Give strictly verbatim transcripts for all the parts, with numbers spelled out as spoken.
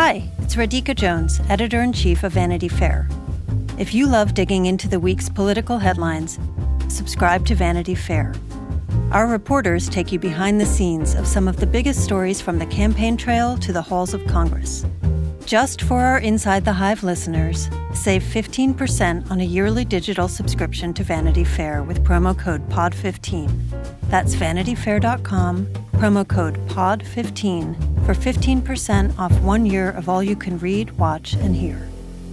Hi, it's Radhika Jones, Editor-in-Chief of Vanity Fair. If you love digging into the week's political headlines, subscribe to Vanity Fair. Our reporters take you behind the scenes of some of the biggest stories from the campaign trail to the halls of Congress. Just for our Inside the Hive listeners, save fifteen percent on a yearly digital subscription to Vanity Fair with promo code P O D fifteen. That's vanity fair dot com, promo code P O D fifteen for fifteen percent off one year of all you can read, watch, and hear.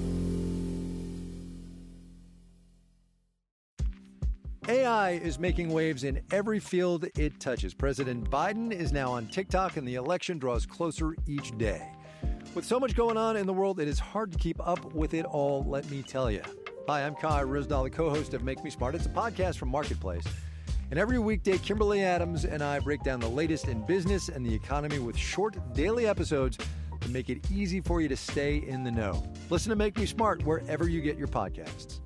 A I is making waves in every field it touches. President Biden is now on TikTok, and the election draws closer each day. With so much going on in the world, it is hard to keep up with it all, let me tell you. Hi, I'm Kai Ryssdal, the co-host of Make Me Smart. It's a podcast from Marketplace. And every weekday, Kimberly Adams and I break down the latest in business and the economy with short daily episodes to make it easy for you to stay in the know. Listen to Make Me Smart wherever you get your podcasts.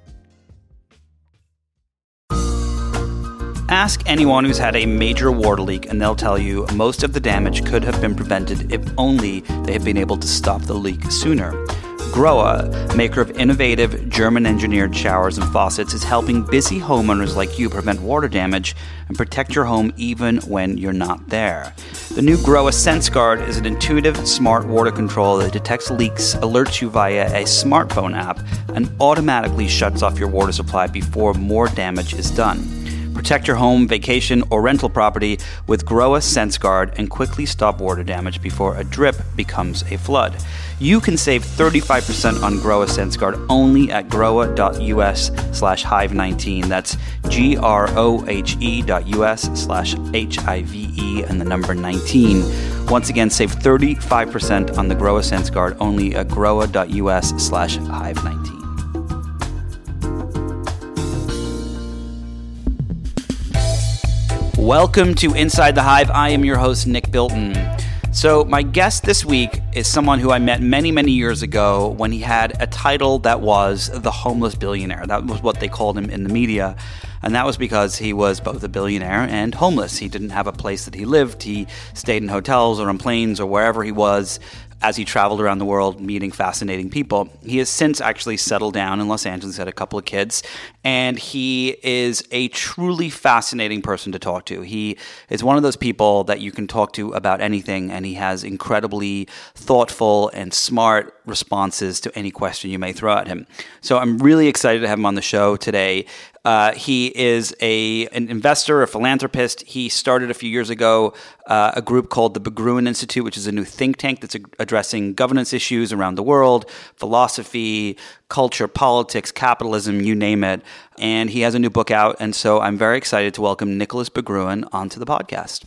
Ask anyone who's had a major water leak and they'll tell you most of the damage could have been prevented if only they had been able to stop the leak sooner. Grohe, maker of innovative German-engineered showers and faucets, is helping busy homeowners like you prevent water damage and protect your home even when you're not there. The new Grohe SenseGuard is an intuitive, smart water control that detects leaks, alerts you via a smartphone app, and automatically shuts off your water supply before more damage is done. Protect your home, vacation, or rental property with Grohe SenseGuard and quickly stop water damage before a drip becomes a flood. You can save thirty-five percent on Grohe SenseGuard only at grohe.us slash hive19. That's G-R-O-H-E dot U-S slash H-I-V-E and the number nineteen. Once again, save thirty-five percent on the Grohe SenseGuard only at grohe.us slash hive19. Welcome to Inside the Hive. I am your host, Nick Bilton. So my guest this week is someone who I met many, many years ago when he had a title that was the homeless billionaire. That was what they called him in the media. And that was because he was both a billionaire and homeless. He didn't have a place that he lived. He stayed in hotels or on planes or wherever he was as he traveled around the world meeting fascinating people. He has since actually settled down in Los Angeles, had a couple of kids, and he is a truly fascinating person to talk to. He is one of those people that you can talk to about anything, and he has incredibly thoughtful and smart responses to any question you may throw at him. So I'm really excited to have him on the show today. Uh, he is a an investor, a philanthropist. He started a few years ago uh, a group called the Berggruen Institute, which is a new think tank that's a- addressing governance issues around the world, philosophy, culture, politics, capitalism, you name it. And he has a new book out, and so I'm very excited to welcome Nicholas Berggruen onto the podcast.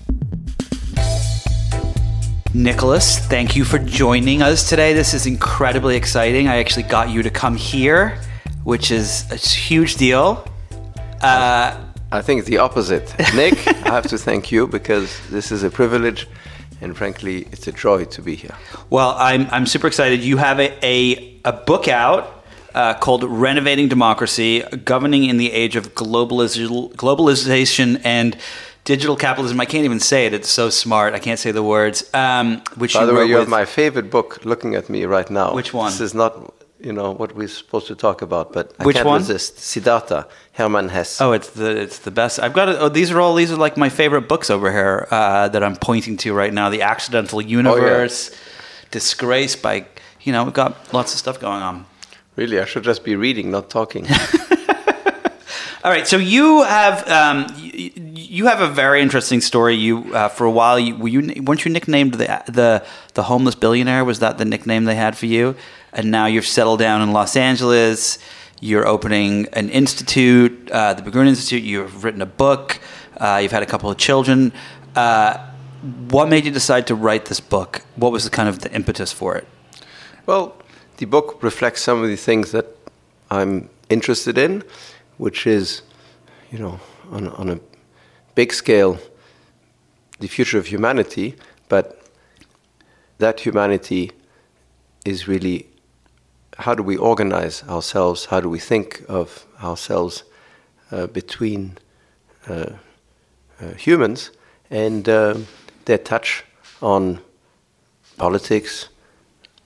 Nicholas, thank you for joining us today. This is incredibly exciting. I actually got you to come here, which is a huge deal. Uh, I think the opposite. Nick, I have to thank you because this is a privilege and frankly, it's a joy to be here. Well, I'm I'm super excited. You have a, a, a book out uh, called Renovating Democracy, Governing in the Age of Globaliz- Globalization and Digital Capitalism. I can't even say it. It's so smart. I can't say the words. Um, which By you the way, wrote you with, have my favorite book looking at me right now. Which one? This is not, you know, what we're supposed to talk about, but I Which can't one? resist. Siddhartha, Hermann Hesse. Oh, it's the it's the best. I've got it. Oh, these are all these are like my favorite books over here uh, that I'm pointing to right now. The Accidental Universe, oh, yeah. Disgrace by you know we've got lots of stuff going on. Really, I should just be reading, not talking. All right, so you have um, you, you have a very interesting story. You uh, for a while, you, were you weren't you nicknamed the the the homeless billionaire? Was that the nickname they had for you? And now you've settled down in Los Angeles. You're opening an institute, uh, the Berggruen Institute. You've written a book. Uh, you've had a couple of children. Uh, what made you decide to write this book? What was the kind of the impetus for it? Well, the book reflects some of the things that I'm interested in, which is, you know, on, on a big scale, the future of humanity, but that humanity is really, how do we organize ourselves? How do we think of ourselves uh, between uh, uh, humans and uh, their touch on politics,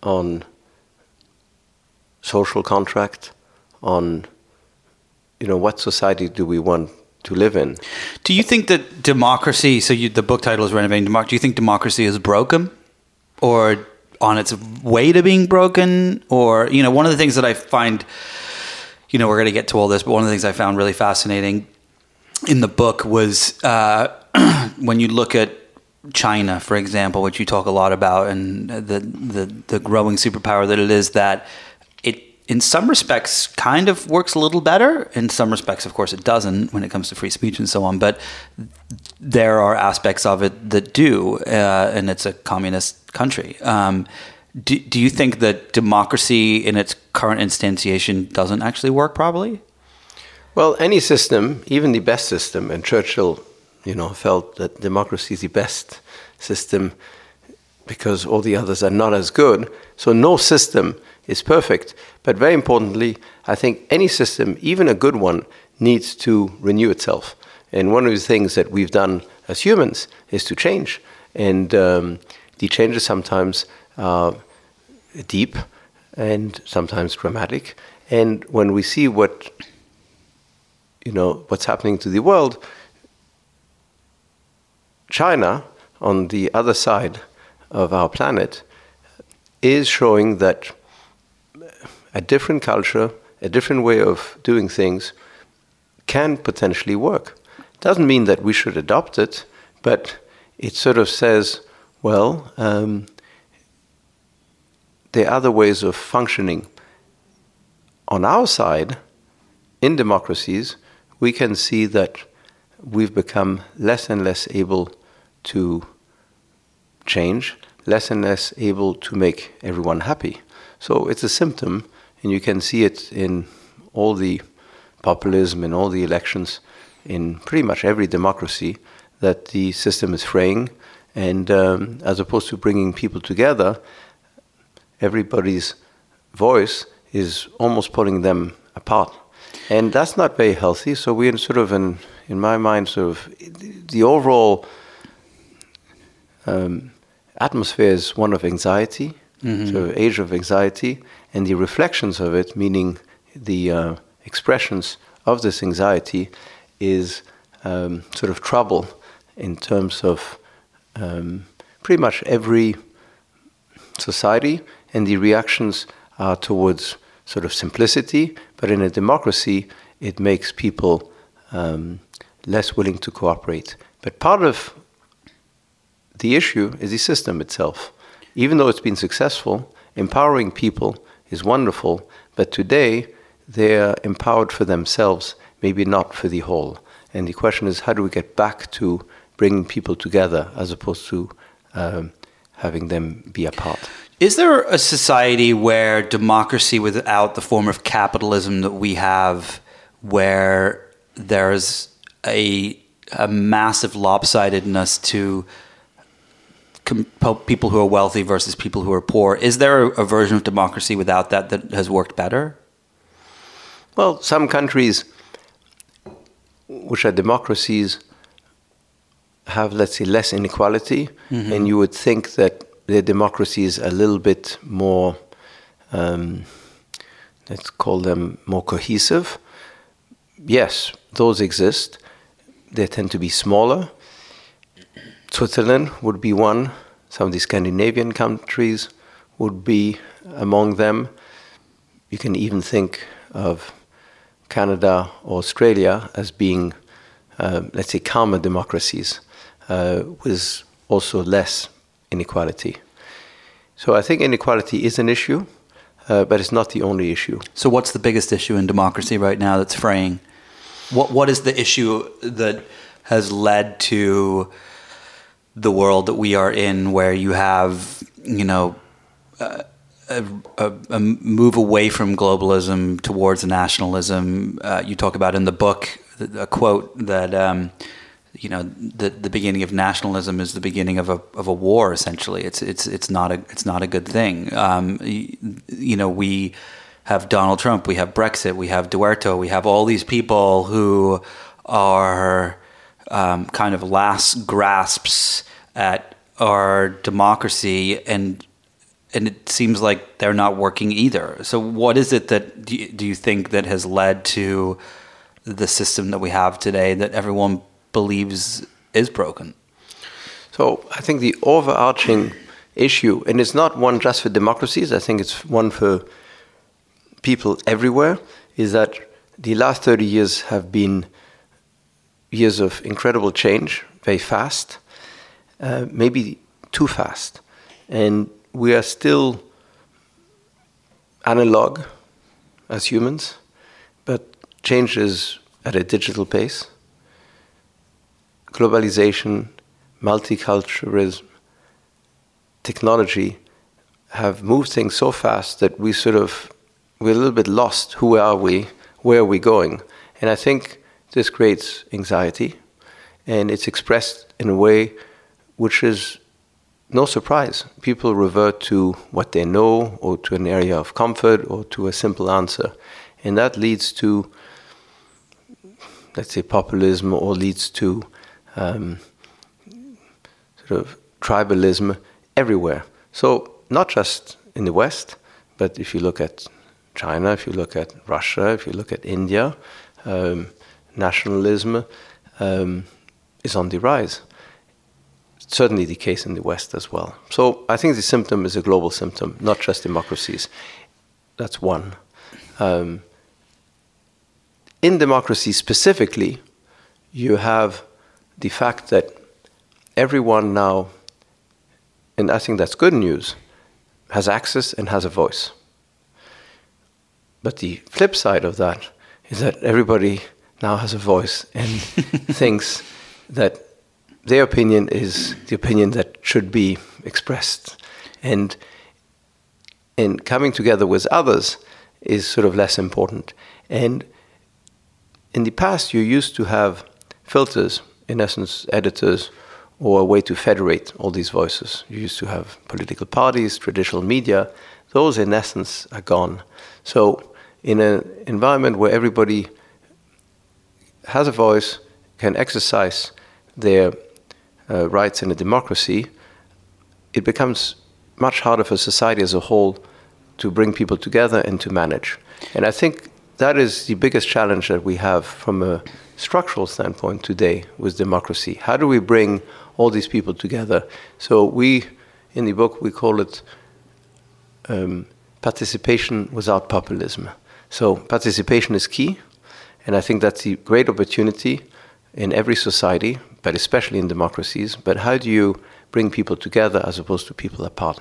on social contract, on, you know, what society do we want to live in. Do you think that democracy, so you, the book title is Renovating Democracy, do you think democracy is broken or on its way to being broken? Or, you know, one of the things that I find, you know, we're going to get to all this, but one of the things I found really fascinating in the book was uh, when you look at China, for example, which you talk a lot about, and the, the, the growing superpower that it is, that it, in some respects, kind of works a little better. In some respects, of course, it doesn't when it comes to free speech and so on. But there are aspects of it that do, uh, and it's a communist country. Um, do, do you think that democracy in its current instantiation doesn't actually work properly? Well, any system, even the best system, and Churchill, you know, felt that democracy is the best system because all the others are not as good. So no system is perfect. But very importantly, I think any system, even a good one, needs to renew itself. And one of the things that we've done as humans is to change. And um, the changes sometimes are deep and sometimes dramatic. And when we see what, you know, what's happening to the world, China, on the other side of our planet, is showing that a different culture, a different way of doing things can potentially work. Doesn't mean that we should adopt it, but it sort of says, well, um, there are other ways of functioning. On our side, in democracies, we can see that we've become less and less able to change, less and less able to make everyone happy. So it's a symptom, and you can see it in all the populism, in all the elections, in pretty much every democracy, that the system is fraying, and um, as opposed to bringing people together, everybody's voice is almost pulling them apart. And that's not very healthy, so we're sort of, in, in my mind, sort of, the overall um, atmosphere is one of anxiety, mm-hmm. so age of anxiety, and the reflections of it, meaning the uh, expressions of this anxiety, is um, sort of trouble in terms of um, pretty much every society, and the reactions are towards sort of simplicity, but in a democracy, it makes people um, less willing to cooperate. But part of the issue is the system itself. Even though it's been successful, empowering people is wonderful, but today they're empowered for themselves, maybe not for the whole. And the question is, how do we get back to bringing people together as opposed to um, having them be apart? Is there a society where democracy without the form of capitalism that we have, where there's a, a massive lopsidedness to people who are wealthy versus people who are poor? Is there a, a version of democracy without that that has worked better? Well, some countries which are democracies have, let's say, less inequality, mm-hmm. and you would think that their democracy is a little bit more, um, let's call them more cohesive. Yes, those exist. They tend to be smaller. Switzerland would be one. Some of the Scandinavian countries would be among them. You can even think of Canada or Australia as being, uh, let's say, calmer democracies, uh, with also less inequality. So I think inequality is an issue, uh, but it's not the only issue. So what's the biggest issue in democracy right now that's fraying? What What is the issue that has led to the world that we are in, where you have, you know, uh, a, a, a move away from globalism towards nationalism? Uh, you talk about in the book a quote that, um, you know, the the beginning of nationalism is the beginning of a of a war. Essentially, it's it's it's not a it's not a good thing. Um, you, you know, we have Donald Trump, we have Brexit, we have Duterte, we have all these people who are um, kind of last grasps at our democracy, and and it seems like they're not working either. So what is it that do you, do you think that has led to the system that we have today that everyone believes is broken? So I think the overarching issue, and it's not one just for democracies, I think it's one for people everywhere, is that the last thirty years have been years of incredible change, very fast, uh, maybe too fast. And we are still analog as humans, but change is at a digital pace. Globalization, multiculturalism, technology have moved things so fast that we sort of, we're a little bit lost. Who are we? Where are we going? And I think this creates anxiety, and it's expressed in a way which is no surprise. People revert to what they know, or to an area of comfort, or to a simple answer. And that leads to, let's say, populism, or leads to um, sort of tribalism everywhere. So not just in the West, but if you look at China, if you look at Russia, if you look at India, um, nationalism um, is on the rise. Certainly the case in the West as well. So I think the symptom is a global symptom, not just democracies. That's one. Um, in democracy specifically, you have the fact that everyone now, and I think that's good news, has access and has a voice. But the flip side of that is that everybody now has a voice and thinks that their opinion is the opinion that should be expressed. And, and coming together with others is sort of less important. And in the past, you used to have filters, in essence, editors, or a way to federate all these voices. You used to have political parties, traditional media. Those, in essence, are gone. So in an environment where everybody has a voice, can exercise their uh, rights in a democracy, it becomes much harder for society as a whole to bring people together and to manage. And I think that is the biggest challenge that we have from a structural standpoint today with democracy. How do we bring all these people together? So we, in the book, we call it um, participation without populism. So participation is key, and I think that's the great opportunity in every society, but especially in democracies. But how do you bring people together as opposed to people apart?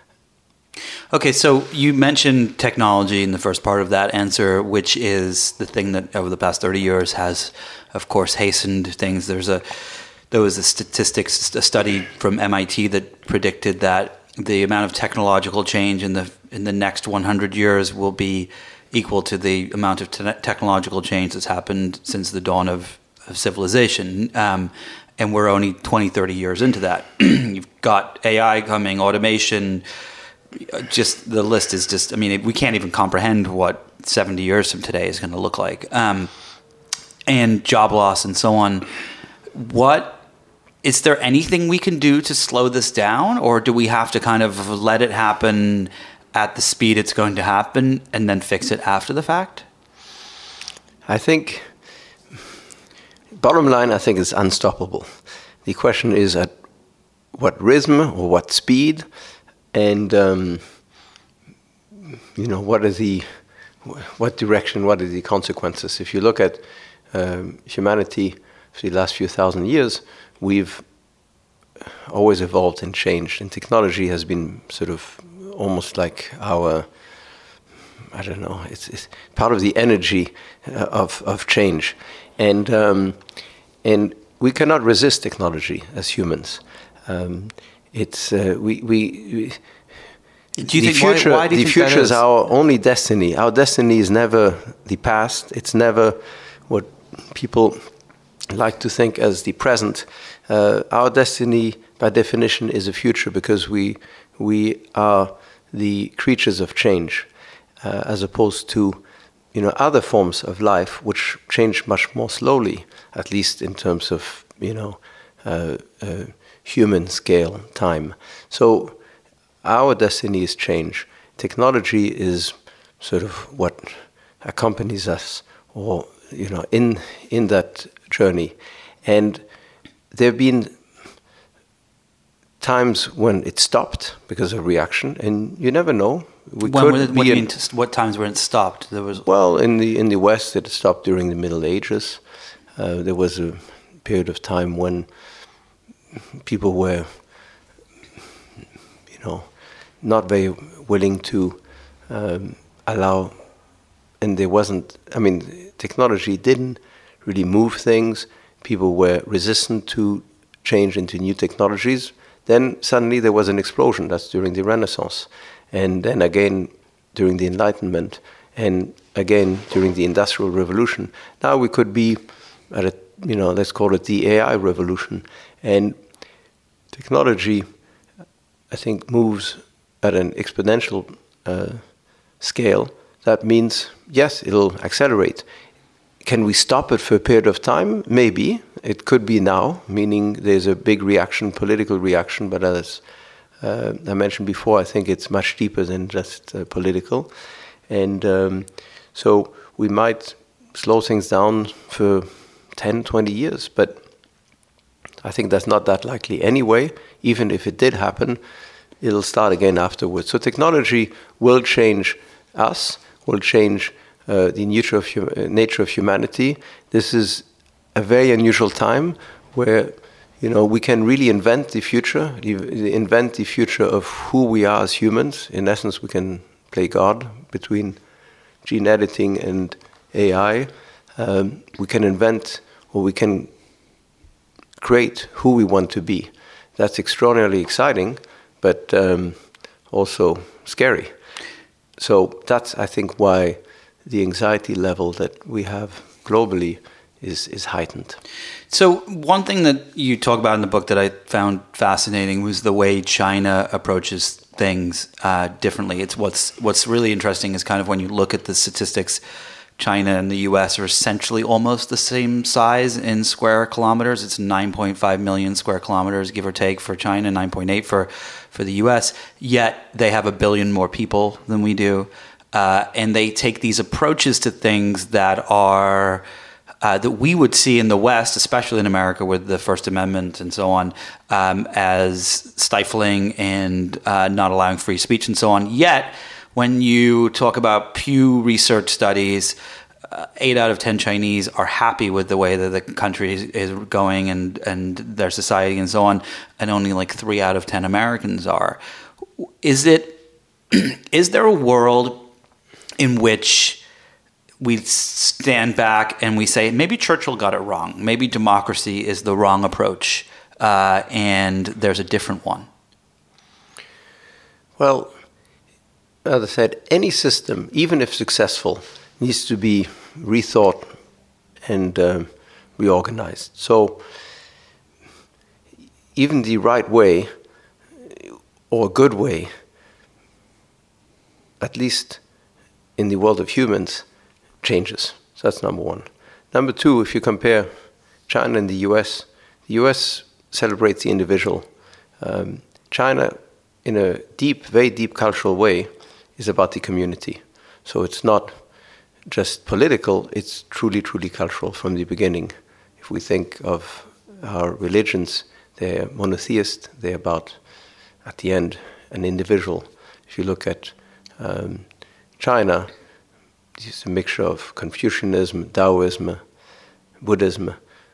Okay, so you mentioned technology in the first part of that answer, which is the thing that over the past thirty years has, of course, hastened things. There's a there was a statistics a study from M I T that predicted that the amount of technological change in the in the next one hundred years will be equal to the amount of te- technological change that's happened since the dawn of, of civilization. Um, and we're only twenty, thirty years into that. You've got A I coming, automation. Just the list is just, I mean, we can't even comprehend what seventy years from today is going to look like. Um, and job loss and so on. What, is there anything we can do to slow this down? Or do we have to kind of let it happen at the speed it's going to happen and then fix it after the fact? I think, bottom line, I think it's unstoppable. The question is at what rhythm or what speed? And, um, you know, what are the, what direction, what are the consequences? If you look at um, humanity for the last few thousand years, we've always evolved and changed. And technology has been sort of almost like our, I don't know, it's, it's part of the energy uh, of, of change. And, um, and we cannot resist technology as humans. Um, It's uh, we we. we do you the think future? why, why do you the think future that is? is our only destiny. Our destiny is never the past. It's never what people like to think as the present. Uh, our destiny, by definition, is a future because we we are the creatures of change, uh, as opposed to, you know, other forms of life which change much more slowly, at least in terms of, you know. Uh, uh, human scale time. So our destiny is change. Technology is sort of what accompanies us, or you know, in in that journey. And there have been times when it stopped because of reaction, and you never know. We when, could what, be what do you in, mean? To, what times when it stopped? There was well, in the in the West, it stopped during the Middle Ages. Uh, there was a period of time when people were, you know, not very willing to um, allow, and there wasn't. I mean, technology didn't really move things. People were resistant to change into new technologies. Then suddenly there was an explosion. That's during the Renaissance. And then again during the Enlightenment, and again during the Industrial Revolution. Now we could be at a, you know, let's call it the A I revolution. And technology, I think, moves at an exponential uh, scale. That means, yes, it'll accelerate. Can we stop it for a period of time? Maybe. It could be now, meaning there's a big reaction, political reaction, but as uh, I mentioned before, I think it's much deeper than just uh, political. And um, so we might slow things down for ten, twenty years, but I think that's not that likely anyway. Even if it did happen, it'll start again afterwards. So technology will change us, will change uh, the nature of, hum- nature of humanity. This is a very unusual time where, you know, we can really invent the future, invent the future of who we are as humans. In essence, we can play God between gene editing and A I. Um, we can invent, or we can create who we want to be. That's extraordinarily exciting, but um, also scary. So that's, I think, why the anxiety level that we have globally is is heightened. So one thing that you talk about in the book that I found fascinating was the way China approaches things uh, differently. It's what's what's really interesting is kind of when you look at the statistics, China and the U S are essentially almost the same size in square kilometers. It's nine point five million square kilometers, give or take, for China, nine point eight for, for the U S. Yet they have a billion more people than we do. Uh, and they take these approaches to things that are uh, that we would see in the West, especially in America with the First Amendment and so on, um, as stifling and uh, not allowing free speech and so on. Yet, when you talk about Pew Research studies, uh, eight out of ten Chinese are happy with the way that the country is, is going and, and their society and so on, and only like three out of ten Americans are. Is it? Is there a world in which we stand back and we say, maybe Churchill got it wrong, maybe democracy is the wrong approach, uh, and there's a different one? Well, as I said, any system, even if successful, needs to be rethought and um, reorganized. So even the right way, or a good way, at least in the world of humans, changes. So that's number one. Number two, if you compare China and the U S, the U S celebrates the individual. Um, China, in a deep, very deep cultural way, is about the community. So it's not just political, it's truly, truly cultural from the beginning. If we think of our religions, they're monotheist, they're about, at the end, an individual. If you look at um, China, it's a mixture of Confucianism, Taoism, Buddhism.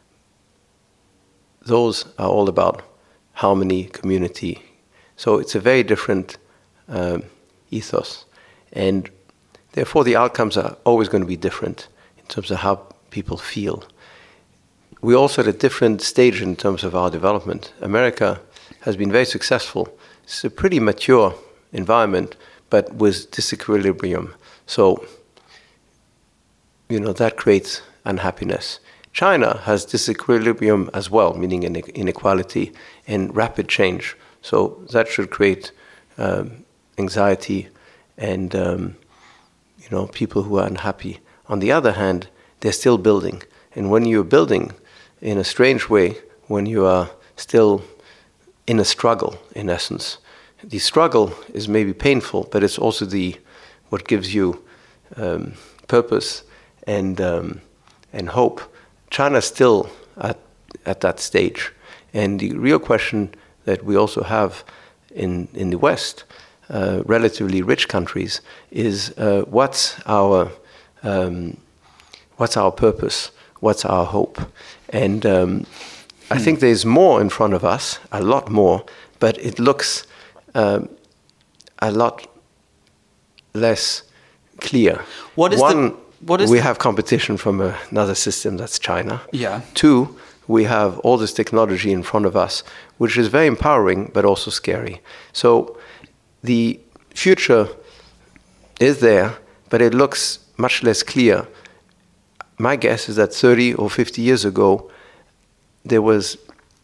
Those are all about harmony, community. So it's a very different um, ethos. And therefore the outcomes are always going to be different in terms of how people feel. We're also at a different stage in terms of our development. America has been very successful. It's a pretty mature environment, but with disequilibrium. So, you know, that creates unhappiness. China has disequilibrium as well, meaning inequality and rapid change. So that should create um, anxiety and, um, you know, people who are unhappy. On the other hand, they're still building. And when you're building in a strange way, when you are still in a struggle, in essence, the struggle is maybe painful, but it's also the what gives you um, purpose and um, and hope. China's still at at that stage, and the real question that we also have in in the West, uh, relatively rich countries, is uh, what's our um, what's our purpose? What's our hope? And um, I think there's more in front of us, a lot more, but it looks um, a lot less clear. What is One, the, what is we the... have competition from a, another system, that's China. Yeah. Two, we have all this technology in front of us, which is very empowering, but also scary. So the future is there, but it looks much less clear. My guess is that thirty or fifty years ago, there was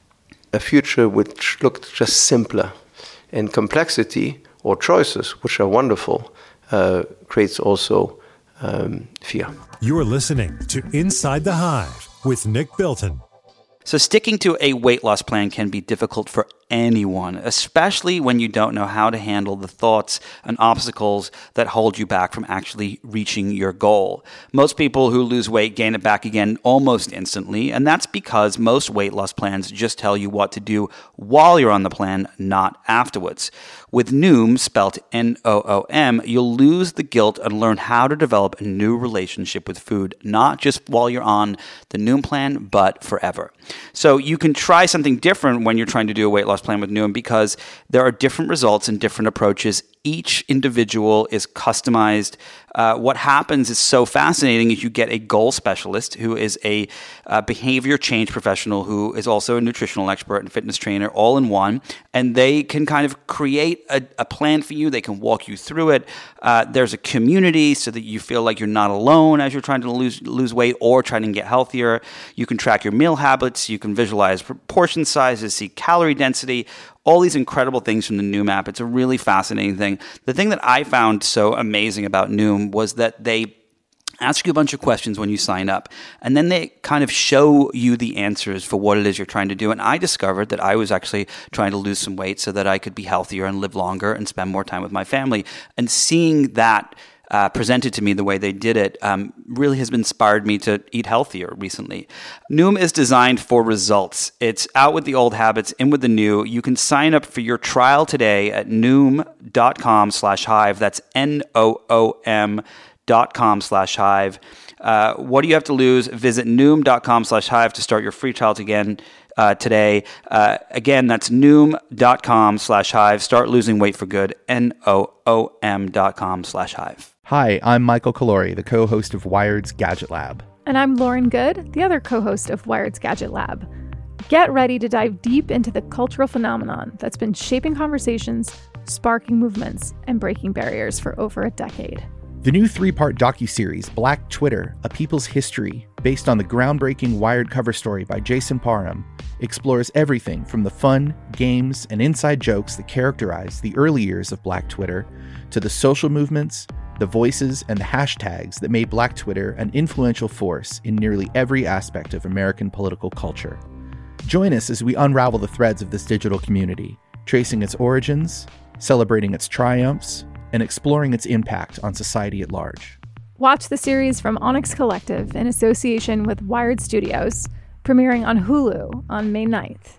a future which looked just simpler. And complexity or choices, which are wonderful, uh, creates also um, fear. You're listening to Inside the Hive with Nick Bilton. So sticking to a weight loss plan can be difficult for anyone, especially when you don't know how to handle the thoughts and obstacles that hold you back from actually reaching your goal. Most people who lose weight gain it back again almost instantly, and that's because most weight loss plans just tell you what to do while you're on the plan, not afterwards. With Noom, spelt N O O M, you'll lose the guilt and learn how to develop a new relationship with food, not just while you're on the Noom plan, but forever. So you can try something different when you're trying to do a weight loss plan with Noom because there are different results and different approaches. Each individual is customized. Uh, what happens is so fascinating is you get a goal specialist who is a uh, behavior change professional who is also a nutritional expert and fitness trainer all in one, and they can kind of create a, a plan for you. They can walk you through it. Uh, there's a community so that you feel like you're not alone as you're trying to lose lose weight or trying to get healthier. You can track your meal habits. You can visualize portion sizes, see calorie density, all these incredible things from the Noom app. It's a really fascinating thing. The thing that I found so amazing about Noom was that they ask you a bunch of questions when you sign up, and then they kind of show you the answers for what it is you're trying to do. And I discovered that I was actually trying to lose some weight so that I could be healthier and live longer and spend more time with my family. And seeing that Uh, presented to me the way they did it um, really has inspired me to eat healthier recently. Noom is designed for results. It's out with the old habits, in with the new. You can sign up for your trial today at noom.com slash hive. That's N O O M dot com slash hive. Uh, what do you have to lose? Visit noom.com slash hive to start your free trial again. Uh, today. Uh, again, that's noom.com slash hive. Start losing weight for good. N O O M dot com slash hive. Hi, I'm Michael Calori, the co-host of Wired's Gadget Lab. And I'm Lauren Good, the other co-host of Wired's Gadget Lab. Get ready to dive deep into the cultural phenomenon that's been shaping conversations, sparking movements, and breaking barriers for over a decade. The new three-part docuseries, Black Twitter, A People's History, based on the groundbreaking Wired cover story by Jason Parham, explores everything from the fun, games, and inside jokes that characterize the early years of Black Twitter to the social movements, the voices, and the hashtags that made Black Twitter an influential force in nearly every aspect of American political culture. Join us as we unravel the threads of this digital community, tracing its origins, celebrating its triumphs, and exploring its impact on society at large. Watch the series from Onyx Collective in association with Wired Studios, premiering on Hulu on May ninth.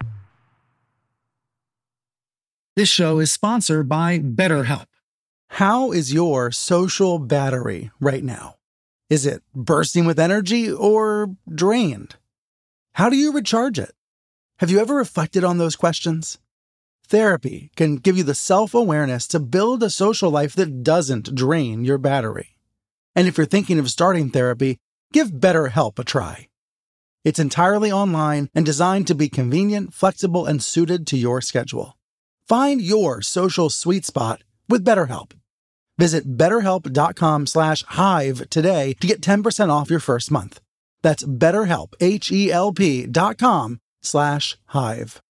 This show is sponsored by BetterHelp. How is your social battery right now? Is it bursting with energy or drained? How do you recharge it? Have you ever reflected on those questions? Therapy can give you the self-awareness to build a social life that doesn't drain your battery. And if you're thinking of starting therapy, give BetterHelp a try. It's entirely online and designed to be convenient, flexible, and suited to your schedule. Find your social sweet spot with BetterHelp. Visit betterhelp.com slash hive today to get ten percent off your first month. That's betterhelp, H-E-L-P dot com slash hive.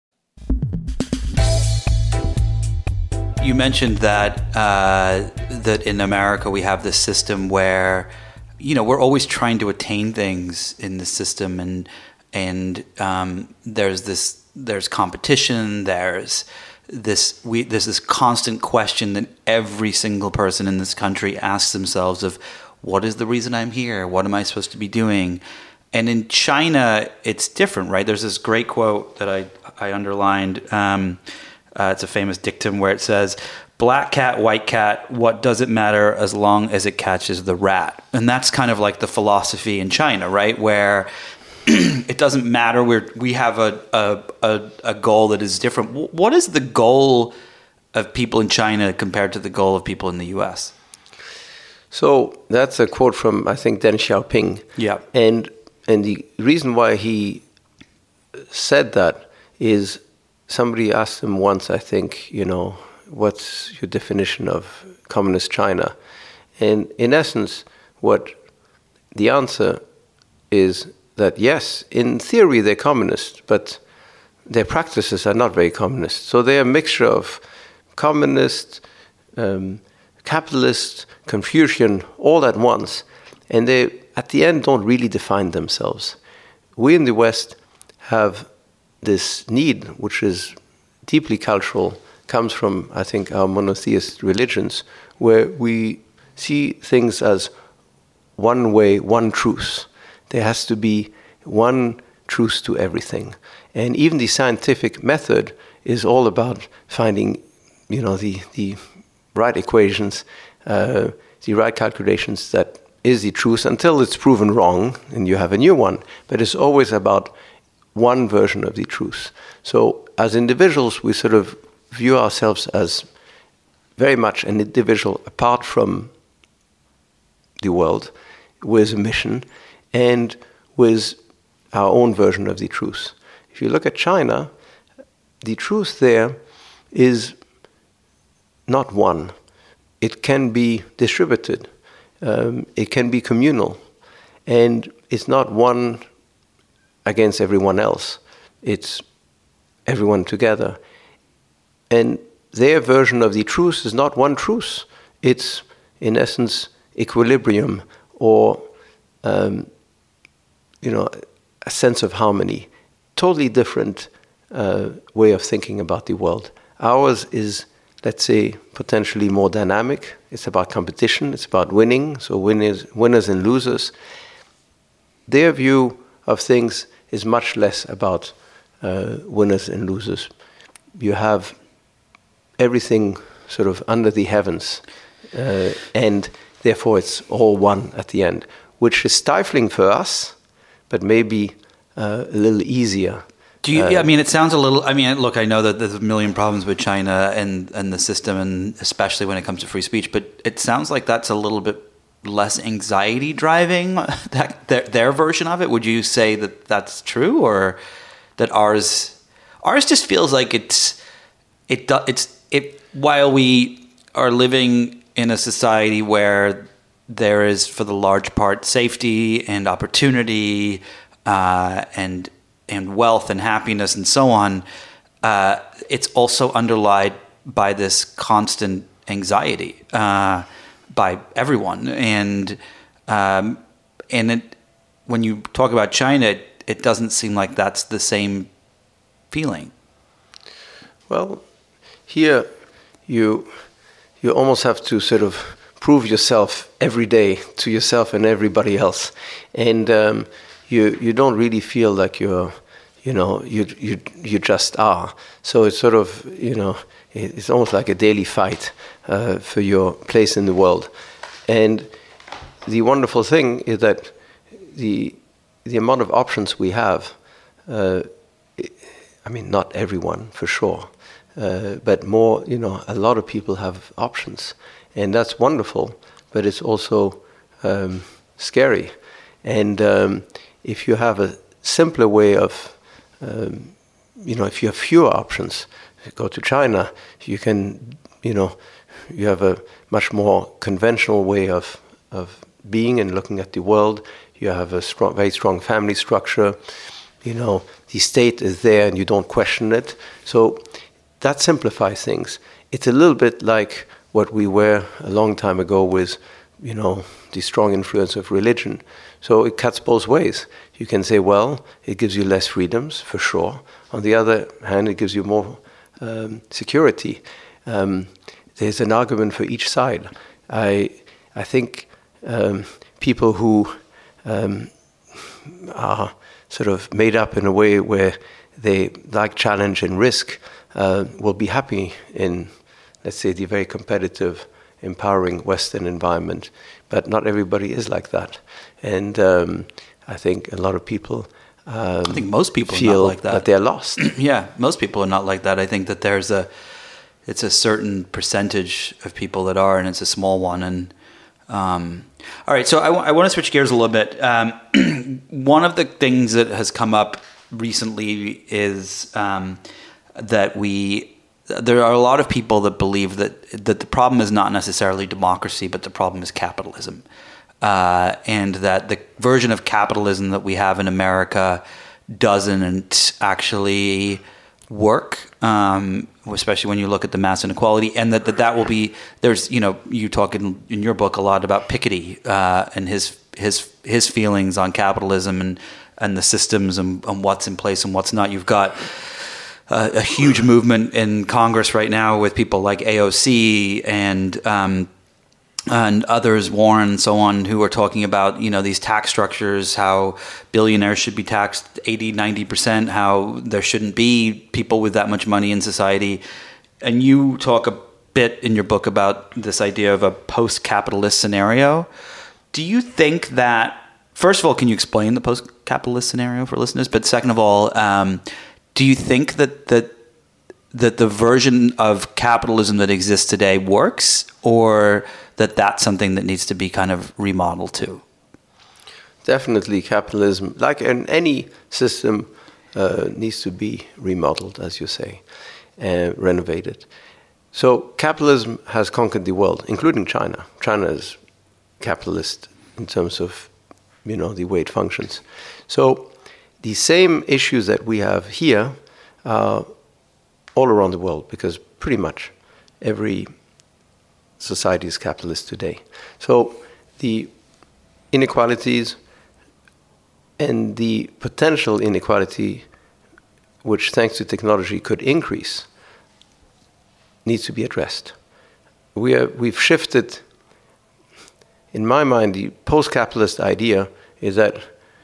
You mentioned that uh, that in America we have this system where, you know, we're always trying to attain things in the system, and and um, there's this there's competition, there's this we there's this constant question that every single person in this country asks themselves of, what is the reason I'm here? What am I supposed to be doing? And in China, it's different, right? There's this great quote that I I underlined. Um, uh, it's a famous dictum where it says, "Black cat, white cat, what does it matter as long as it catches the rat?" And that's kind of like the philosophy in China, right? Where it doesn't matter. We're, we have a, a, a, a goal that is different. What is the goal of people in China compared to the goal of people in the U S? So that's a quote from, I think, Deng Xiaoping. Yeah. And, and the reason why he said that is somebody asked him once, I think, you know, what's your definition of communist China? And in essence, what the answer is that, yes, in theory they're communist, but their practices are not very communist. So they're a mixture of communist, um, capitalist, Confucian, all at once. And they, at the end, don't really define themselves. We in the West have this need, which is deeply cultural, comes from, I think, our monotheist religions, where we see things as one way, one truth. There has to be one truth to everything. And even the scientific method is all about finding, you know, the, the right equations, uh, the right calculations that is the truth until it's proven wrong and you have a new one. But it's always about one version of the truth. So as individuals, we sort of view ourselves as very much an individual apart from the world, with a mission and with our own version of the truth. If you look at China, the truth there is not one. It can be distributed. Um, it can be communal. And it's not one against everyone else. It's everyone together. And their version of the truth is not one truth. It's, in essence, equilibrium or, um, you know, a sense of harmony. Totally different uh, way of thinking about the world. Ours is, let's say, potentially more dynamic. It's about competition. It's about winning. So winners, winners and losers. Their view of things is much less about uh, winners and losers. You have everything sort of under the heavens, uh, and therefore it's all one at the end, which is stifling for us, but maybe uh, a little easier. Do you? Uh, Yeah, I mean, it sounds a little. I mean, look, I know that there's a million problems with China and and the system, and especially when it comes to free speech. But it sounds like that's a little bit less anxiety driving that their, their version of it. Would you say that that's true, or that ours ours just feels like it's it it's it while we are living in a society where there is, for the large part, safety and opportunity uh, and and wealth and happiness and so on, uh, it's also underlined by this constant anxiety uh, by everyone. And um, and it, when you talk about China, it, it doesn't seem like that's the same feeling. Well, here you you almost have to sort of prove yourself every day to yourself and everybody else, and um, you you don't really feel like you're, you know, you you you just are. So it's sort of, you know, it's almost like a daily fight uh, for your place in the world. And the wonderful thing is that the the amount of options we have. Uh, I mean, not everyone for sure, uh, but more, you know, a lot of people have options. And that's wonderful, but it's also um, scary. And um, if you have a simpler way of, um, you know, if you have fewer options, go to China, you can, you know, you have a much more conventional way of of being and looking at the world. You have a strong, very strong family structure. You know, the state is there and you don't question it. So that simplifies things. It's a little bit like what we were a long time ago with, you know, the strong influence of religion. So it cuts both ways. You can say, well, it gives you less freedoms, for sure. On the other hand, it gives you more um, security. Um, there's an argument for each side. I I think um, people who um, are sort of made up in a way where they like challenge and risk uh, will be happy in, let's say, the very competitive, empowering Western environment. But not everybody is like that. And um, I think a lot of people um, I think most people feel are not like that. that they're lost. Yeah, most people are not like that. I think that there's a, it's a certain percentage of people that are, and it's a small one. And um, all right, so I, w- I want to switch gears a little bit. Um, one of the things that has come up recently is um, that we, there are a lot of people that believe that that the problem is not necessarily democracy, but the problem is capitalism. Uh, and that the version of capitalism that we have in America doesn't actually work, um, especially when you look at the mass inequality, and that, that that will be, there's, you know, you talk in, in your book a lot about Piketty uh, and his his his feelings on capitalism and, and the systems and, and what's in place and what's not. You've got a, a huge movement in Congress right now with people like A O C and um, and others, Warren and so on, who are talking about, you know, these tax structures, how billionaires should be taxed eighty, ninety percent, how there shouldn't be people with that much money in society. And you talk a bit in your book about this idea of a post-capitalist scenario. Do you think that, first of all, can you explain the post-capitalist scenario for listeners? But second of all, um, do you think that that that the version of capitalism that exists today works, or that that's something that needs to be kind of remodeled too? Definitely capitalism, like in any system, uh, needs to be remodeled, as you say, uh, renovated. So capitalism has conquered the world, including China. China is capitalist in terms of, you know, the way it functions. So the same issues that we have here are all around the world, because pretty much every society is capitalist today. So the inequalities and the potential inequality, which thanks to technology could increase, needs to be addressed. We are, we've shifted, in my mind, the post-capitalist idea is that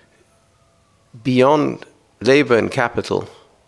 beyond labor and capital,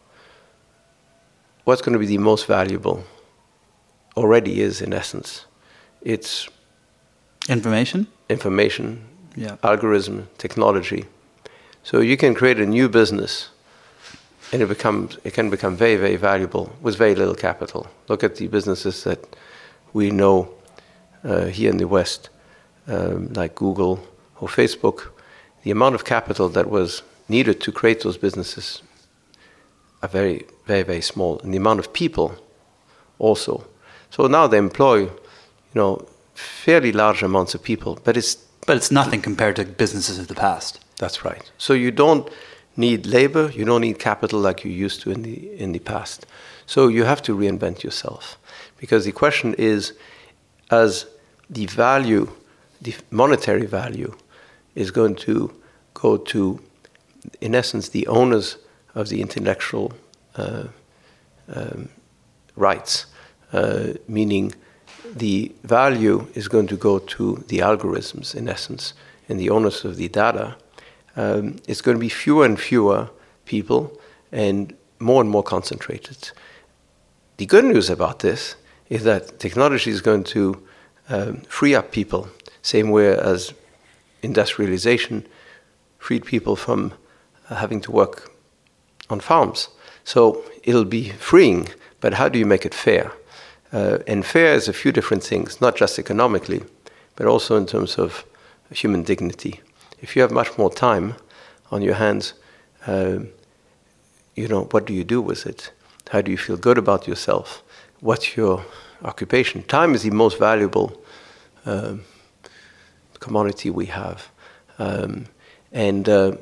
what's going to be the most valuable already is, in essence, it's information, information, yeah, algorithm, technology. So you can create a new business, and it becomes it can become very, very valuable with very little capital. Look at the businesses that we know uh, here in the West, um, like Google or Facebook. The amount of capital that was needed to create those businesses are very, very, very small, and the amount of people also. So now they employ, you know, fairly large amounts of people, but it's but it's nothing compared to businesses of the past. That's right. So you don't need labor, you don't need capital like you used to in the in the past. So you have to reinvent yourself, because the question is, as the value, the monetary value, is going to go to, in essence, the owners of the intellectual uh, um, rights, uh, meaning the value is going to go to the algorithms, in essence, and the owners of the data. Um, it's going to be fewer and fewer people and more and more concentrated. The good news about this is that technology is going to um, free up people, same way as industrialization freed people from uh, having to work on farms. So it'll be freeing, but how do you make it fair? Uh, and fair is a few different things, not just economically, but also in terms of human dignity. If you have much more time on your hands, uh, you know, what do you do with it? How do you feel good about yourself? What's your occupation? Time is the most valuable um, commodity we have. Um, and uh,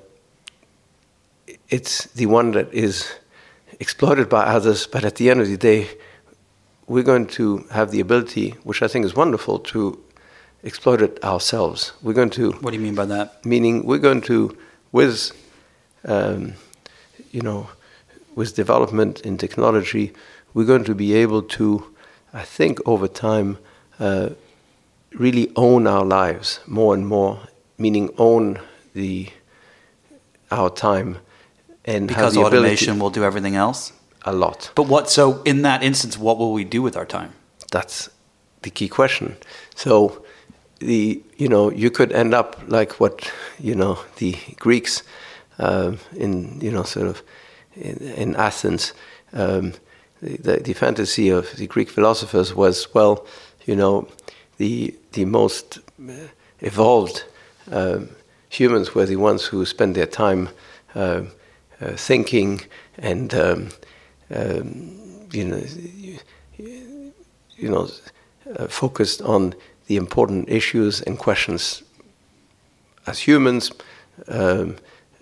it's the one that is exploited by others, but at the end of the day, we're going to have the ability, which I think is wonderful, to exploit it ourselves. We're going to... What do you mean by that? Meaning we're going to, with, um, you know, with development in technology, we're going to be able to, I think, over time, uh, really own our lives more and more, meaning own the our time and because have the automation ability, will do everything else. A lot. But what? So in that instance, what will we do with our time? That's the key question. So, the you know you could end up like what you know the Greeks uh, in you know sort of in, in Athens. Um, the, the the fantasy of the Greek philosophers was, well, you know, the the most evolved um, humans were the ones who spend their time uh, uh, thinking and um, um, you know you, you know uh, focused on the important issues and questions. As humans, um,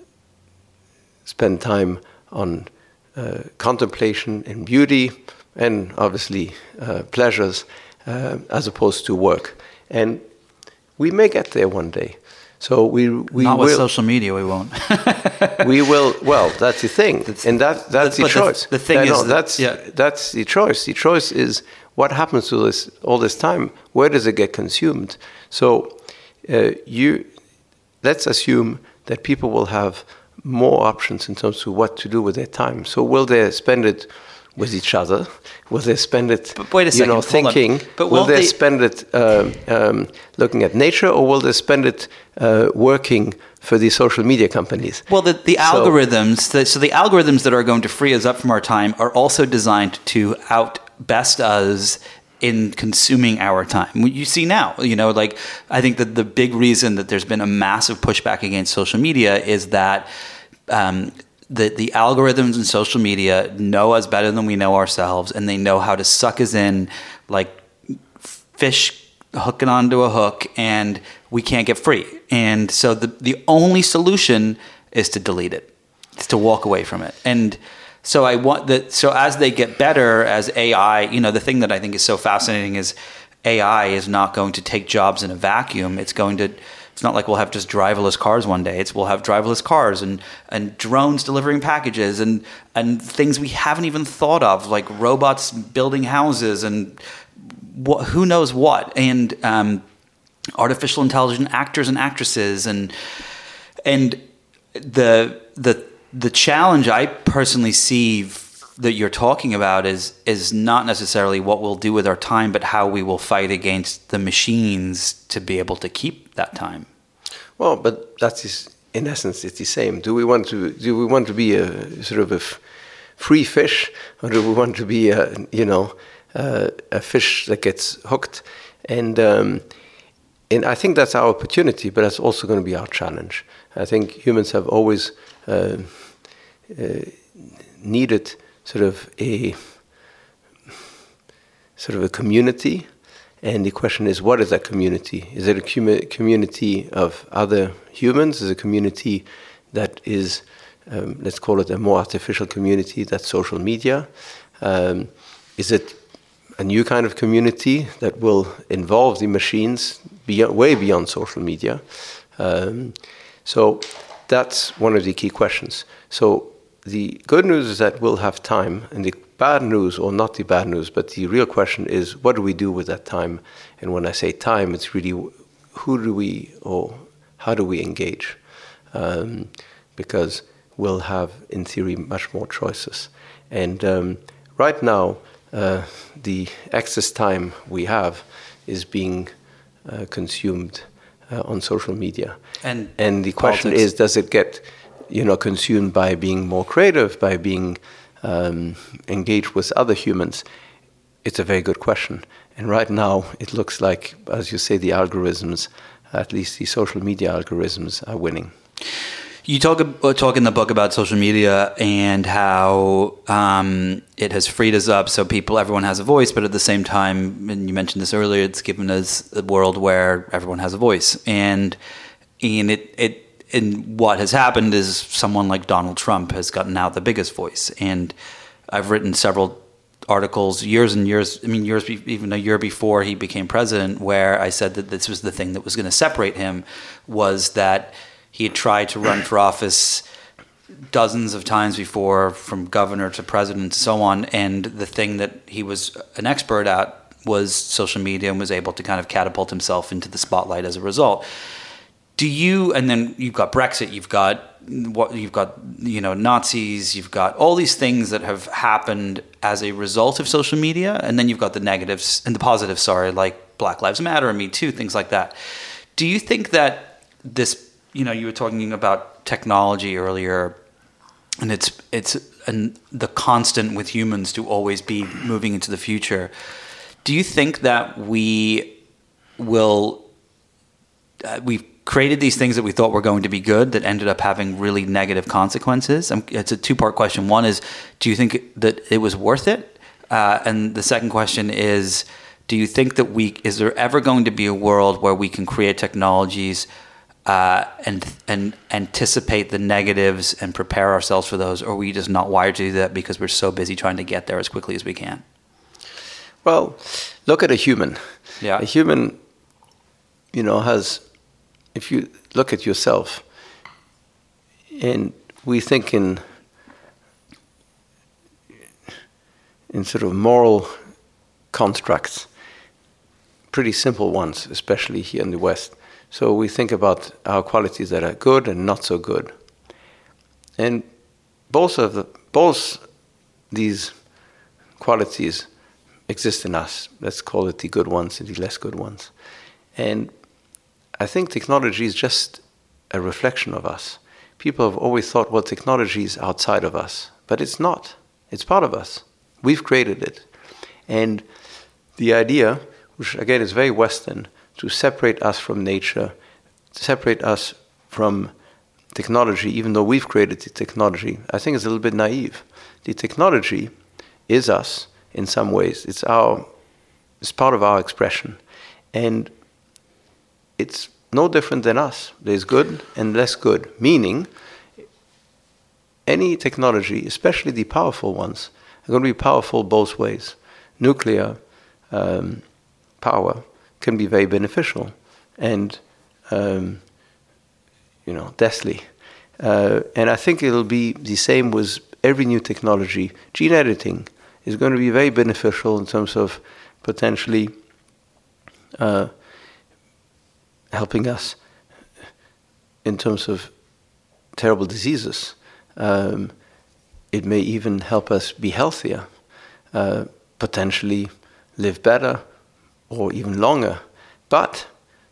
spend time on uh, contemplation and beauty, and obviously uh, pleasures, uh, as opposed to work. And we may get there one day. So we we not will, with social media. We won't. we will. Well, that's the thing, that's, and that that's the choice. The, the thing I is, know, that, that's yeah. that's the choice. The choice is what happens to this all this time. Where does it get consumed? So uh, you let's assume that people will have more options in terms of what to do with their time. So will they spend it with each other? Will they spend it, but wait a second, you know, thinking? But will they, they spend it um, um, looking at nature, or will they spend it uh, working for the social media companies? Well, the, the algorithms, so, the, so the algorithms that are going to free us up from our time are also designed to outbest us in consuming our time. You see now, you know, like, I think that the big reason that there's been a massive pushback against social media is that um, the, the algorithms in social media know us better than we know ourselves, and they know how to suck us in like fish hooking onto a hook, and we can't get free. And so the, the only solution is to delete it. It's to walk away from it. And So I want that. So as they get better, as A I, you know, the thing that I think is so fascinating is A I is not going to take jobs in a vacuum. It's going to. It's not like we'll have just driverless cars one day. It's we'll have driverless cars and, and drones delivering packages and and things we haven't even thought of, like robots building houses and what, who knows what, and um, artificial intelligent actors and actresses and and the the. The challenge I personally see that you're talking about is is not necessarily what we'll do with our time, but how we will fight against the machines to be able to keep that time. Well, but that is, in essence, it's the same. Do we want to do we want to be a sort of a f- free fish, or do we want to be a you know uh, a fish that gets hooked? And um, and I think that's our opportunity, but that's also going to be our challenge. I think humans have always Uh, uh, needed sort of a sort of a community, and the question is, what is that community? Is it a com- community of other humans? Is it a community that is, um, let's call it a more artificial community, that's social media? Um, is it a new kind of community that will involve the machines beyond, way beyond social media? Um, so. That's one of the key questions. So the good news is that we'll have time, and the bad news, or not the bad news, but the real question is, what do we do with that time? And when I say time, it's really who do we, or how do we engage? Um, because we'll have, in theory, much more choices. And um, right now, uh, the excess time we have is being uh, consumed Uh, on social media, and and the question politics. is, does it get, you know, consumed by being more creative, by being um, engaged with other humans? It's a very good question, and right now it looks like, as you say, the algorithms, at least the social media algorithms, are winning. You talk talk in the book about social media and how um, it has freed us up, so people, everyone has a voice, but at the same time, and you mentioned this earlier, it's given us a world where everyone has a voice, and and it it and what has happened is someone like Donald Trump has gotten now the biggest voice, and I've written several articles years and years, I mean years even a year before he became president, where I said that this was the thing that was going to separate him, was that he had tried to run for office dozens of times before, from governor to president and so on, and the thing that he was an expert at was social media and was able to kind of catapult himself into the spotlight as a result. Do you, and then you've got Brexit, you've got what you've got, you know, Nazis, you've got all these things that have happened as a result of social media, and then you've got the negatives and the positives, sorry, like Black Lives Matter and Me Too, things like that. Do you think that this, you know, you were talking about technology earlier, and it's it's an, the constant with humans to always be moving into the future. Do you think that we will, uh, we've created these things that we thought were going to be good that ended up having really negative consequences? Um, it's a two-part question. One is, do you think that it was worth it? Uh, and the second question is, do you think that we, is there ever going to be a world where we can create technologies uh, and and anticipate the negatives and prepare ourselves for those, or are we just not wired to do that because we're so busy trying to get there as quickly as we can? Well, look at a human. Yeah. A human, you know, has, if you look at yourself, and we think in in sort of moral constructs, pretty simple ones, especially here in the West. So we think about our qualities that are good and not so good. And both of the, both these qualities exist in us. Let's call it the good ones and the less good ones. And I think technology is just a reflection of us. People have always thought, well, technology is outside of us, but it's not. It's part of us. We've created it. And the idea, which again is very Western, to separate us from nature, to separate us from technology, even though we've created the technology, I think is a little bit naive. The technology is us in some ways. It's our, it's part of our expression. And it's no different than us. There's good and less good, meaning any technology, especially the powerful ones, are going to be powerful both ways. Nuclear um, power can be very beneficial and, um, you know, deathly. Uh, and I think it'll be the same with every new technology. Gene editing is going to be very beneficial in terms of potentially uh, helping us in terms of terrible diseases. Um, it may even help us be healthier, uh, potentially live better or even longer. But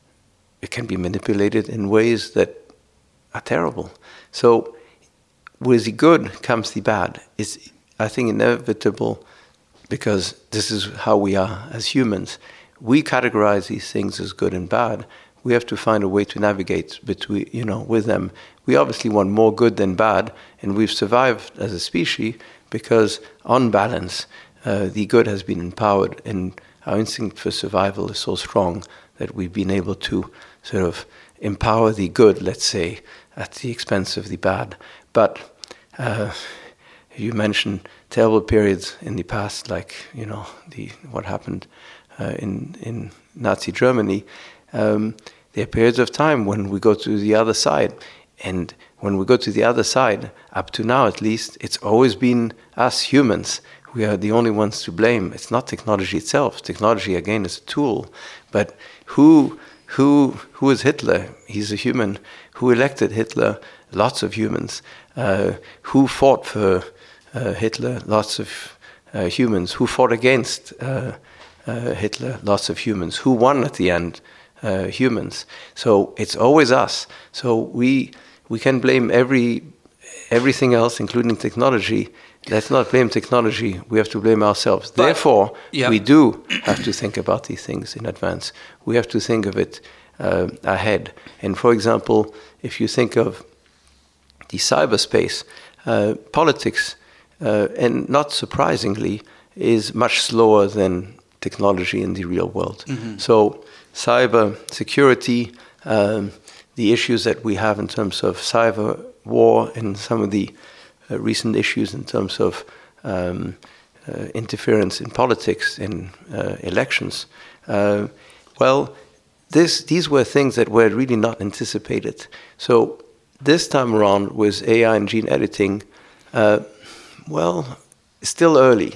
it can be manipulated in ways that are terrible. So with the good comes the bad. It's, I think, inevitable, because this is how we are as humans. We categorize these things as good and bad. We have to find a way to navigate between, you know, with them. We obviously want more good than bad, and we've survived as a species because, on balance, uh, the good has been empowered, and our instinct for survival is so strong that we've been able to sort of empower the good, let's say, at the expense of the bad. But uh, you mentioned terrible periods in the past, like, you know, the what happened uh, in in Nazi Germany. Um, there are periods of time when we go to the other side, and when we go to the other side, up to now at least, it's always been us humans. We are the only ones to blame. It's not technology itself. Technology, again, is a tool. But who who who is Hitler? He's a human. Who elected Hitler? Lots of humans. Uh, who fought for uh, Hitler? Lots of uh, humans. Who fought against uh, uh, Hitler? Lots of humans. Who won at the end? Uh, humans. So it's always us. So we we can blame every everything else, including technology. Let's not blame technology. We have to blame ourselves. But, Therefore, yeah. we do have to think about these things in advance. We have to think of it uh, ahead. And for example, if you think of the cyberspace, uh, politics, uh, and not surprisingly, is much slower than technology in the real world. Mm-hmm. So cyber security, um, the issues that we have in terms of cyber war, and some of the uh, recent issues in terms of um, uh, interference in politics, in uh, elections. Uh, well, this, these were things that were really not anticipated. So this time around with A I and gene editing, uh, well, still early.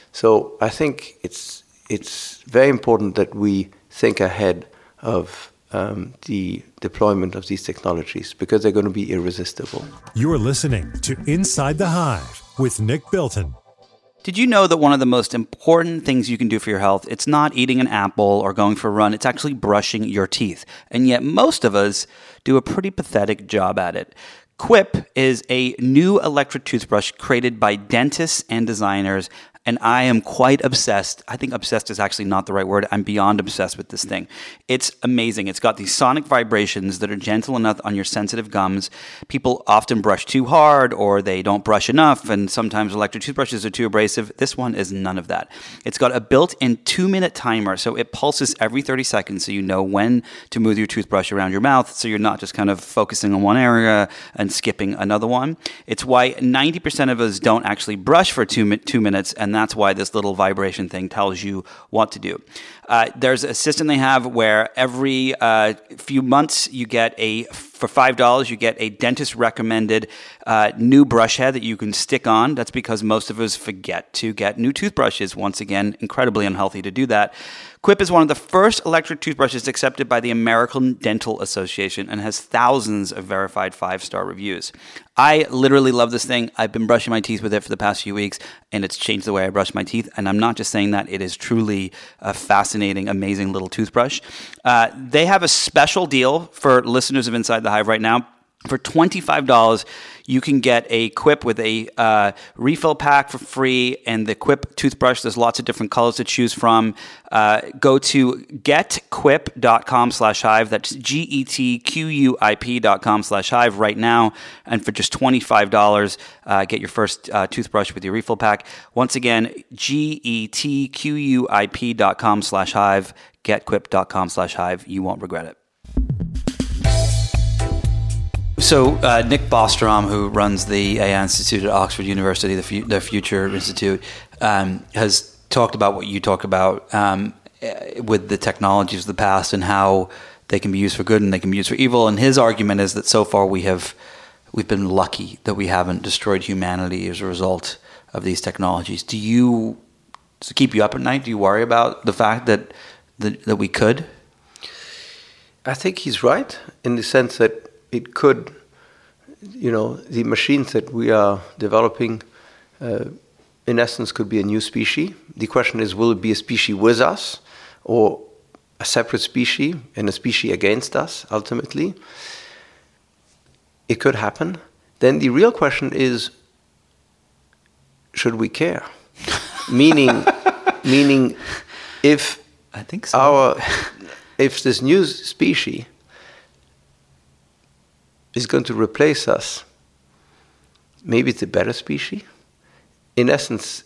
So I think it's it's very important that we think ahead of um, the deployment of these technologies because they're going to be irresistible. You're listening to Inside the Hive with Nick Bilton. Did you know that one of the most important things you can do for your health, it's not eating an apple or going for a run, it's actually brushing your teeth. And yet most of us do a pretty pathetic job at it. Quip is a new electric toothbrush created by dentists and designers, and I am quite obsessed. I think obsessed is actually not the right word. I'm beyond obsessed with this thing. It's amazing. It's got these sonic vibrations that are gentle enough on your sensitive gums. People often brush too hard or they don't brush enough, and sometimes electric toothbrushes are too abrasive. This one is none of that. It's got a built-in two-minute timer, so it pulses every thirty seconds so you know when to move your toothbrush around your mouth so you're not just kind of focusing on one area and skipping another one. It's why ninety percent of us don't actually brush for two, two minutes, and that's why this little vibration thing tells you what to do. Uh, there's a system they have where every uh, few months you get a, for five dollars, you get a dentist recommended uh, new brush head that you can stick on. That's because most of us forget to get new toothbrushes. Once again, incredibly unhealthy to do that. Quip is one of the first electric toothbrushes accepted by the American Dental Association and has thousands of verified five-star reviews. I literally love this thing. I've been brushing my teeth with it for the past few weeks, and it's changed the way I brush my teeth. And I'm not just saying that. It is truly a fascinating, amazing little toothbrush. Uh, they have a special deal for listeners of Inside the Hive right now. For twenty-five dollars, you can get a Quip with a uh, refill pack for free and the Quip toothbrush. There's lots of different colors to choose from. Uh, go to getquip.com slash hive. That's G-E-T-Q-U-I-P dot com slash hive right now. And for just twenty-five dollars, uh, get your first uh, toothbrush with your refill pack. Once again, G-E-T-Q-U-I-P dot com slash hive, getquip.com slash hive. You won't regret it. So uh, Nick Bostrom, who runs the A I Institute at Oxford University, the, F- the Future Institute, um, has talked about what you talk about um, with the technologies of the past and how they can be used for good and they can be used for evil. And his argument is that so far we have we've been lucky that we haven't destroyed humanity as a result of these technologies. Do you does it keep you up at night? Do you worry about the fact that that, that we could? I think he's right in the sense that it could, you know, the machines that we are developing, uh, in essence, could be a new species. The question is, will it be a species with us or a separate species and a species against us, ultimately? It could happen. Then the real question is, should we care? meaning, meaning, if I think so. our, if this new species is going to replace us, maybe it's a better species. In essence,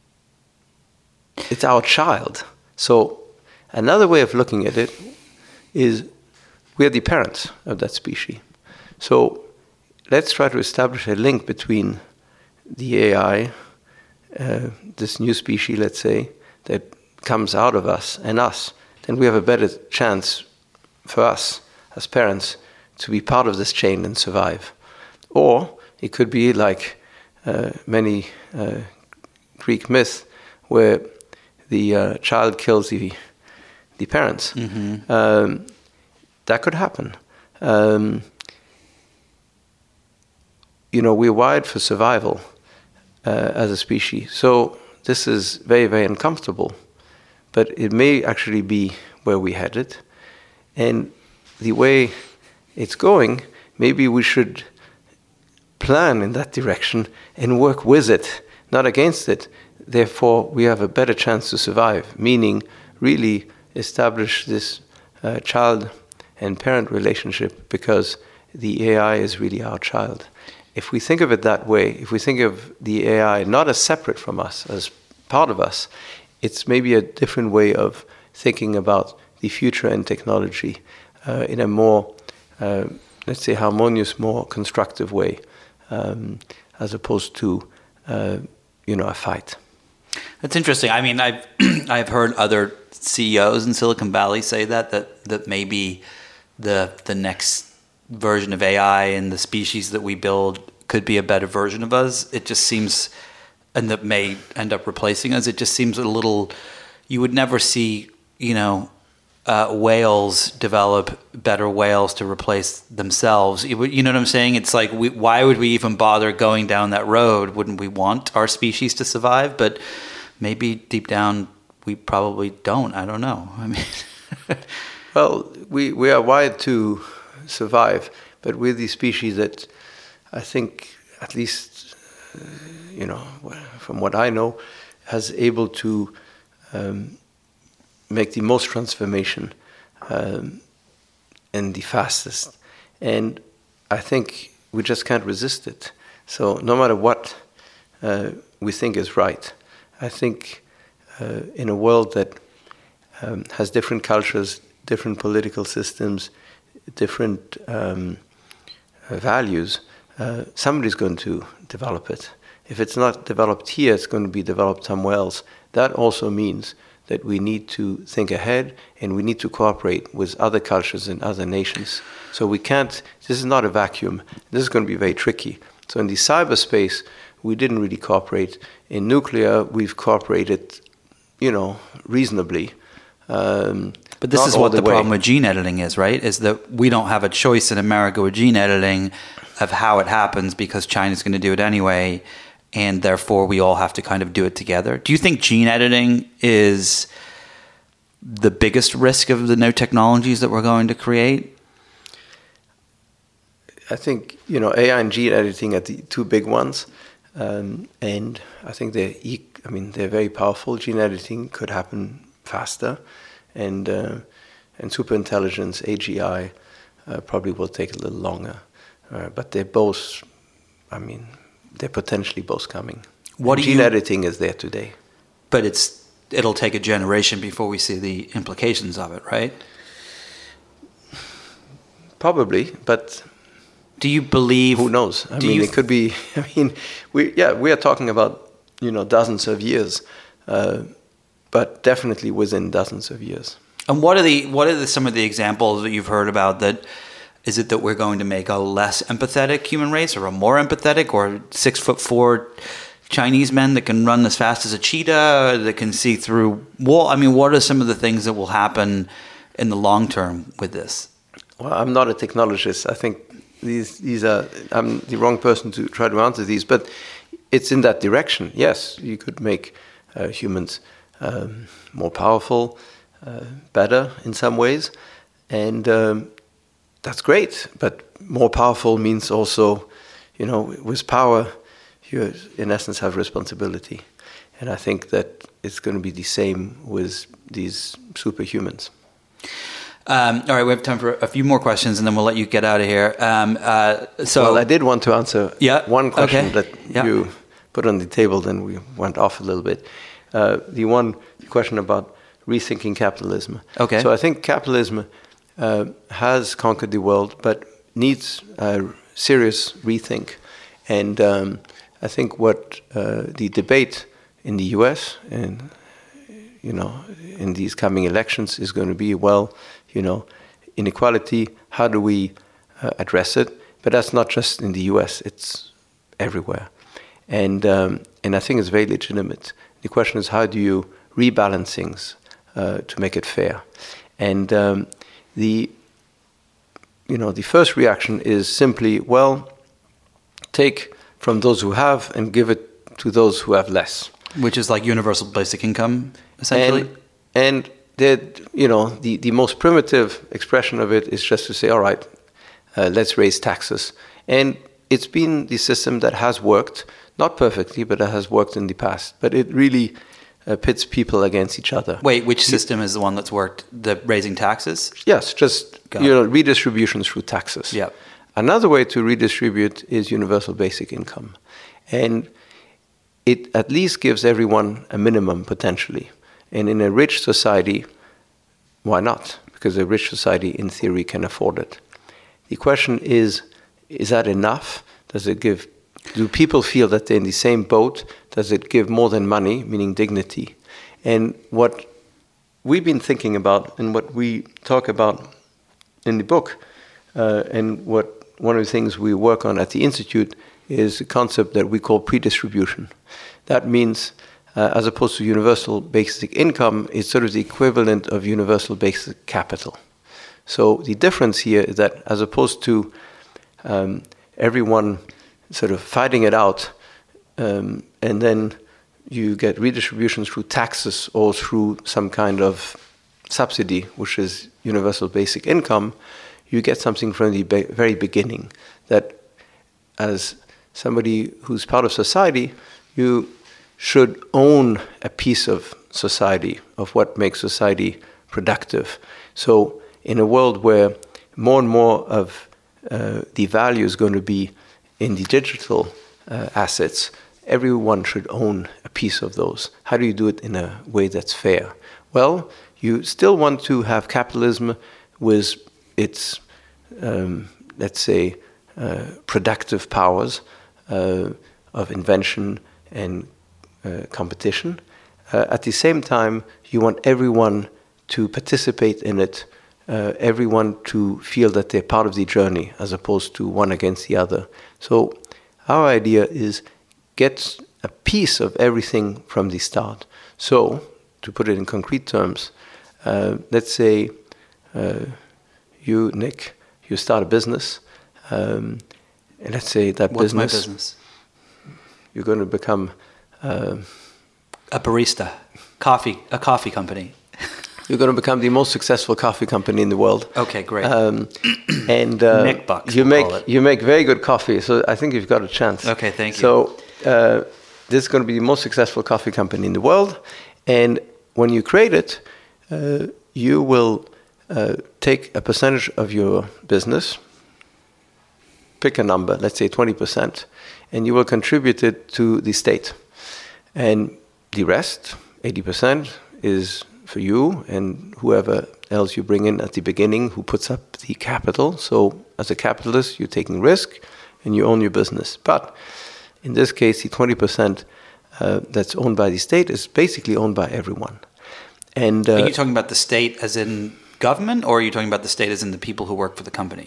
it's our child. So another way of looking at it is we are the parents of that species. So let's try to establish a link between the A I, uh, this new species, let's say, that comes out of us and us. Then we have a better chance for us as parents to be part of this chain and survive. Or it could be like uh, many uh, Greek myths where the uh, child kills the, the parents. Mm-hmm. Um, that could happen. Um, you know, we're wired for survival uh, as a species. So this is very, very uncomfortable. But it may actually be where we headed. And the way it's going, maybe we should plan in that direction and work with it, not against it. Therefore, we have a better chance to survive, meaning really establish this uh, child and parent relationship because the A I is really our child. If we think of it that way, if we think of the A I not as separate from us, as part of us, it's maybe a different way of thinking about the future and technology uh, in a more Uh, let's say, harmonious, more constructive way, um, as opposed to, uh, you know, a fight. That's interesting. I mean, I've I've heard other C E Os in Silicon Valley say that that that maybe the the next version of A I and the species that we build could be a better version of us. It just seems, and that may end up replacing us. It just seems a little, you would never see, you know, uh, whales develop better whales to replace themselves. You, you know what I'm saying? It's like, we, why would we even bother going down that road? Wouldn't we want our species to survive? But maybe deep down, we probably don't. I don't know. I mean, well, we, we are wired to survive, but we're the species that I think, at least, uh, you know, from what I know, has able to um, make the most transformation um, and the fastest. And I think we just can't resist it. So no matter what uh, we think is right, I think uh, in a world that um, has different cultures, different political systems, different um, uh, values, uh, somebody's going to develop it. If it's not developed here, it's going to be developed somewhere else. That also means that we need to think ahead and we need to cooperate with other cultures and other nations. So we can't, this is not a vacuum. This is going to be very tricky. So in the cyberspace, we didn't really cooperate. In nuclear, we've cooperated, you know, reasonably. Um, But this Not is what the, the problem with gene editing is, right? Is that we don't have a choice in America with gene editing of how it happens because China's going to do it anyway, and therefore we all have to kind of do it together. Do you think gene editing is the biggest risk of the new technologies that we're going to create? I think, you know, A I and gene editing are the two big ones, um, and I think they're, e- I mean, they're very powerful. Gene editing could happen faster. And uh, and superintelligence, A G I, uh, probably will take a little longer. Uh, but they're both, I mean, they're potentially both coming. What do Gene you, editing is there today. But it's it'll take a generation before we see the implications of it, right? Probably, but... Do you believe... Who knows? I mean, it could be... I mean, we yeah, we are talking about, you know, dozens of years. Uh, but definitely within dozens of years. And what are the what are the, some of the examples that you've heard about that? Is it that we're going to make a less empathetic human race or a more empathetic, or six foot four Chinese men that can run as fast as a cheetah, that can see through wall? I mean, what are some of the things that will happen in the long term with this? Well, I'm not a technologist. I think these these are, I'm the wrong person to try to answer these, but it's in that direction. Yes, you could make uh, humans um, more powerful, uh, better in some ways, and um, that's great. But more powerful means also, you know, with power, you in essence have responsibility, and I think that it's going to be the same with these superhumans. Um, all right, we have time for a few more questions, and then we'll let you get out of here. Um, uh, so, well, I did want to answer yeah, one question okay. that yeah. you put on the table, then we went off a little bit. Uh, the one question about rethinking capitalism. Okay. So I think capitalism uh, has conquered the world, but needs a serious rethink. And um, I think what uh, the debate in the U S and, you know, in these coming elections is going to be, well, you know, inequality, how do we uh, address it? But that's not just in the U S, it's everywhere. And um, and I think it's very legitimate. The question is, how do you rebalance things uh, to make it fair? And um, the, you know, the first reaction is simply, well, take from those who have and give it to those who have less. Which is like universal basic income, essentially? And, and that, you know, the, the most primitive expression of it is just to say, all right, uh, let's raise taxes. And it's been the system that has worked, not perfectly, but it has worked in the past. But it really uh, pits people against each other. Wait, which system is the one that's worked? The raising taxes? Yes, just Got you it. know, redistribution through taxes. Yeah. Another way to redistribute is universal basic income. And it at least gives everyone a minimum, potentially. And in a rich society, why not? Because a rich society, in theory, can afford it. The question is, is that enough? Does it give, do people feel that they're in the same boat? Does it give more than money, meaning dignity? And what we've been thinking about and what we talk about in the book Uh, and what one of the things we work on at the Institute is a concept that we call pre-distribution. That means, uh, as opposed to universal basic income, it's sort of the equivalent of universal basic capital. So the difference here is that as opposed to um, everyone sort of fighting it out, um, and then you get redistribution through taxes or through some kind of subsidy, which is universal basic income, you get something from the be- very beginning, that as somebody who's part of society, you should own a piece of society, of what makes society productive. So in a world where more and more of uh, the value is going to be in the digital uh, assets, everyone should own a piece of those. How do you do it in a way that's fair? Well, you still want to have capitalism with its, um, let's say, uh, productive powers uh, of invention and uh, competition. Uh, at the same time, you want everyone to participate in it, uh, everyone to feel that they're part of the journey as opposed to one against the other. So our idea is get a piece of everything from the start. So, to put it in concrete terms, uh, let's say uh, you, Nick, you start a business, um, and let's say that What's business... my business? You're going to become... Uh, a barista, coffee, a coffee company. You're going to become the most successful coffee company in the world. Okay, great. Um, and uh, Nick Bucks, you we'll make call it. you make very good coffee, so I think you've got a chance. Okay, thank you. So uh, this is going to be the most successful coffee company in the world, and when you create it, uh, you will uh, take a percentage of your business, pick a number, let's say twenty percent, and you will contribute it to the state, and the rest, eighty percent, is for you and whoever else you bring in at the beginning who puts up the capital. So as a capitalist, you're taking risk and you own your business. But in this case, the twenty percent uh, that's owned by the state is basically owned by everyone. And uh, Are you talking about the state as in government, or are you talking about the state as in the people who work for the company?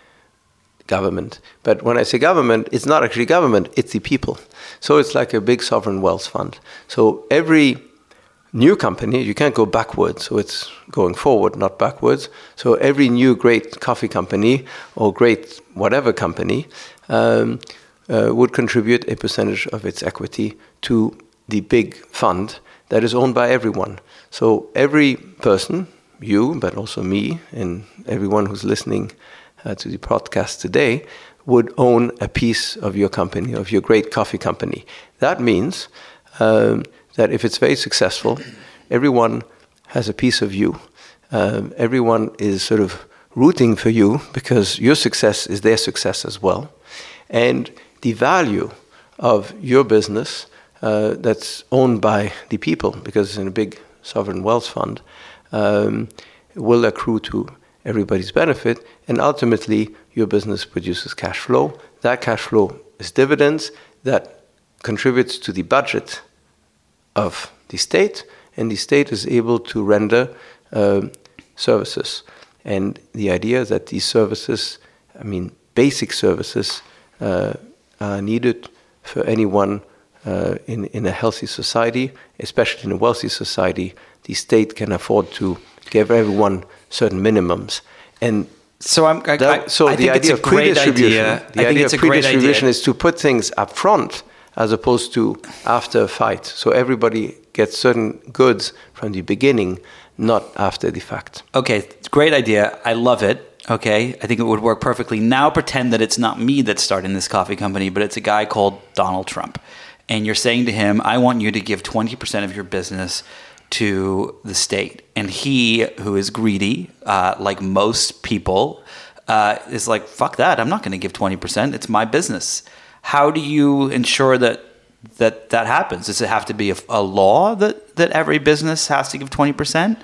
Government. But when I say government, it's not actually government, it's the people. So it's like a big sovereign wealth fund. So every new company, you can't go backwards, so it's going forward, not backwards. So every new great coffee company or great whatever company um, uh, would contribute a percentage of its equity to the big fund that is owned by everyone. So every person, you, but also me, and everyone who's listening uh, to the podcast today, would own a piece of your company, of your great coffee company. That means um, that if it's very successful, everyone has a piece of you. Um, everyone is sort of rooting for you because your success is their success as well. And the value of your business uh, that's owned by the people, because it's in a big sovereign wealth fund, um, will accrue to everybody's benefit. And ultimately, your business produces cash flow. That cash flow is dividends that contributes to the budget of the state, and the state is able to render um, services. And the idea is that these services, I mean, basic services, uh, are needed for anyone uh, in, in a healthy society, especially in a wealthy society. The state can afford to give everyone certain minimums. And So I'm. I, that, I, so I the think idea it's of a great pre-distribution, idea. the I think idea it's of a great pre-distribution idea. is to put things up front as opposed to after a fight. So everybody gets certain goods from the beginning, not after the fact. Okay, it's a great idea. I love it. Okay, I think it would work perfectly. Now pretend that it's not me that's starting this coffee company, but it's a guy called Donald Trump. And you're saying to him, I want you to give twenty percent of your business to the state. And he, who is greedy, uh, like most people, uh, is like, fuck that. I'm not going to give twenty percent. It's my business. How do you ensure that that, that happens? Does it have to be a, a law that, that every business has to give twenty percent?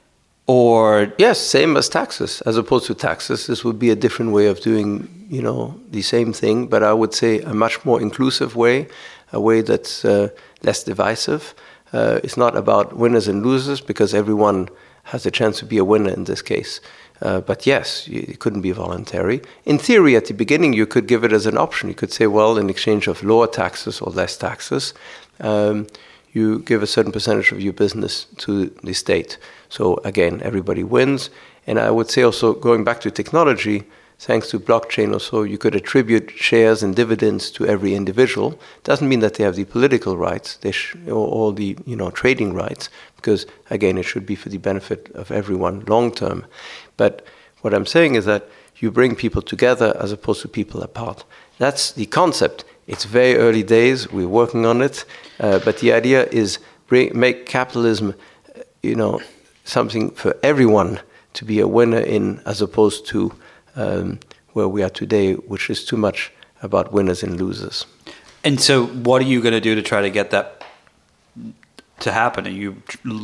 Or yes, same as taxes. As opposed to taxes, this would be a different way of doing, you know, the same thing. But I would say a much more inclusive way, a way that's uh, less divisive. Uh, it's not about winners and losers because everyone has a chance to be a winner in this case. Uh, but yes, it couldn't be voluntary. In theory, at the beginning, you could give it as an option. You could say, well, in exchange of lower taxes or less taxes, um, you give a certain percentage of your business to the state. So again, everybody wins. And I would say also, going back to technology, thanks to blockchain or so, you could attribute shares and dividends to every individual. Doesn't mean that they have the political rights they sh- or, or the you know trading rights, because again, it should be for the benefit of everyone long term. But what I'm saying is that you bring people together as opposed to people apart. That's the concept. It's very early days. We're working on it, uh, but the idea is bring, make capitalism, you know, something for everyone to be a winner in, as opposed to Um, where we are today, which is too much about winners and losers. And so what are you going to do to try to get that to happen? Are you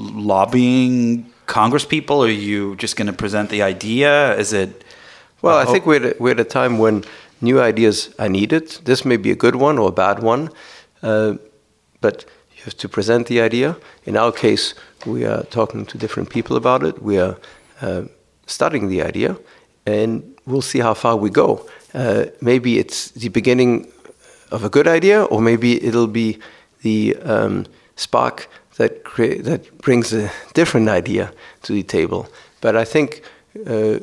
lobbying Congress people? Are you just going to present the idea? Is it... Well, I think we're at, a, we're at a time when new ideas are needed. This may be a good one or a bad one, uh, but you have to present the idea. In our case, we are talking to different people about it. We are uh, studying the idea, and we'll see how far we go. Uh, maybe it's the beginning of a good idea, or maybe it'll be the um, spark that crea- that brings a different idea to the table. But I think uh,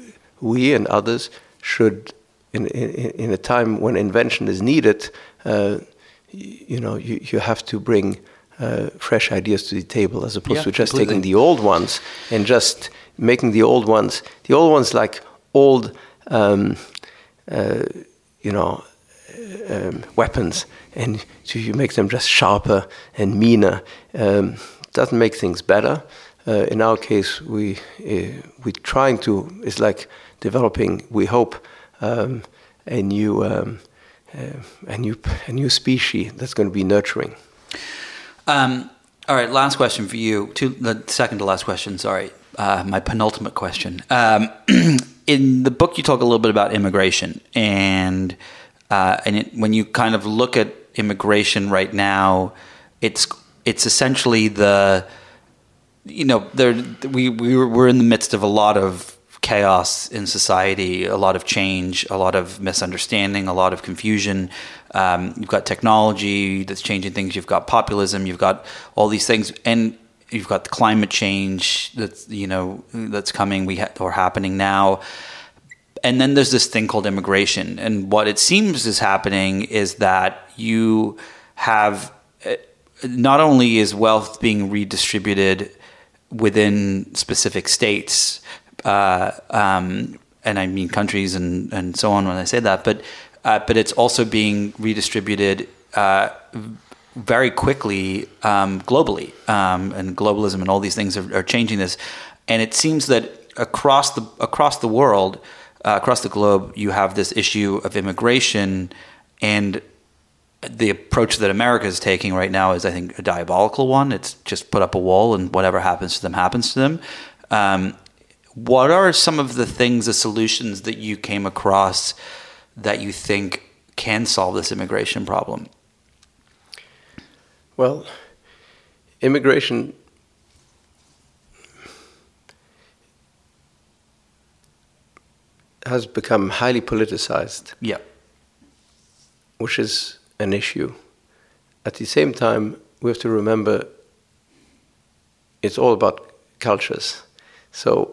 we and others should, in, in, in a time when invention is needed, uh, you know, you, you have to bring uh, fresh ideas to the table, as opposed yeah, to just completely. taking the old ones and just making the old ones, the old ones like old, um, uh, you know, um, weapons, and so you make them just sharper and meaner. Um, doesn't make things better. Uh, in our case, we uh, we trying to. It's like developing. We hope um, a new um, uh, a new a new species that's going to be nurturing. Um, all right, last question for you. Two, the second to last question. Sorry, uh, my penultimate question. Um, In the book, you talk a little bit about immigration, and uh, and it, when you kind of look at immigration right now, it's it's essentially the, you know, there we we we're in the midst of a lot of chaos in society, a lot of change, a lot of misunderstanding, a lot of confusion. Um, you've got technology that's changing things. You've got populism. You've got all these things, and you've got the climate change that's, you know, that's coming, we ha- or happening now. And then there's this thing called immigration. And what it seems is happening is that you have, uh, not only is wealth being redistributed within specific states, uh, um, and I mean countries and, and so on when I say that, but uh, but it's also being redistributed uh, very quickly um, globally, um, and globalism and all these things are, are changing this. And it seems that across the across the world, uh, across the globe, you have this issue of immigration, and the approach that America is taking right now is, I think, a diabolical one. It's just put up a wall, and whatever happens to them happens to them. Um, what are some of the things, the solutions that you came across that you think can solve this immigration problem? Well, immigration has become highly politicized. Yeah. Which is an issue. At the same time, we have to remember it's all about cultures. So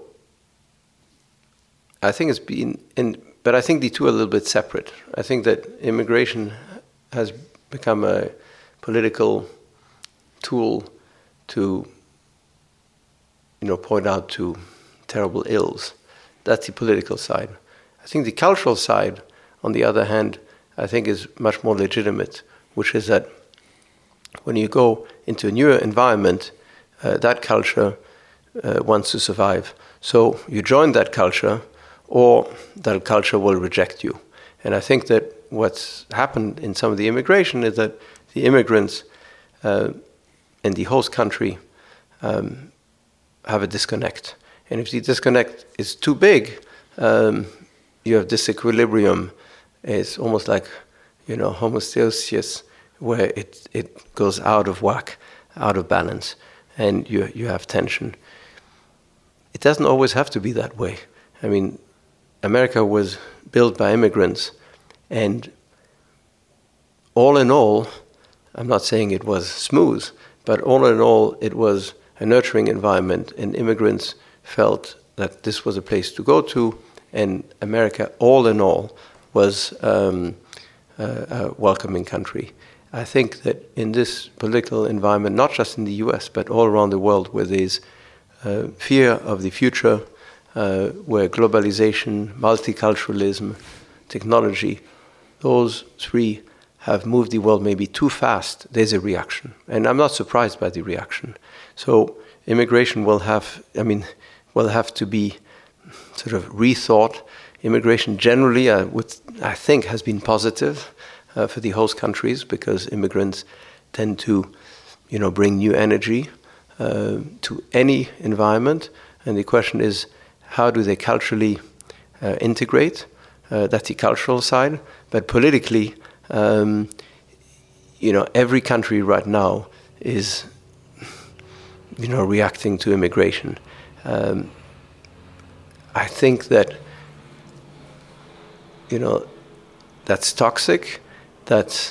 I think it's been, in, but I think the two are a little bit separate. I think that immigration has become a political tool to, you know, point out to terrible ills. That's the political side. I think the cultural side, on the other hand, I think is much more legitimate, which is that when you go into a new environment, uh, that culture uh, wants to survive. So you join that culture, or that culture will reject you. And I think that what's happened in some of the immigration is that the immigrants uh, and the host country um, have a disconnect. And if the disconnect is too big, um, you have disequilibrium. It's almost like, you know, homeostasis, where it, it goes out of whack, out of balance, and you you have tension. it doesn't always have to be that way. I mean, America was built by immigrants, and all in all, I'm not saying it was smooth, but all in all, it was a nurturing environment, and immigrants felt that this was a place to go to, and America, all in all, was um, a, a welcoming country. I think that in this political environment, not just in the U S, but all around the world, where there's uh, fear of the future, uh, where globalization, multiculturalism, technology, those three have moved the world maybe too fast, there's a reaction. And I'm not surprised by the reaction. So immigration will have, I mean, will have to be sort of rethought. Immigration generally, I, would, I think, has been positive uh, for the host countries, because immigrants tend to, you know, bring new energy uh, to any environment. And the question is, how do they culturally uh, integrate? Uh, that's the cultural side. But politically, um, you know, every country right now is, you know, reacting to immigration. Um, I think that, you know, that's toxic. That's,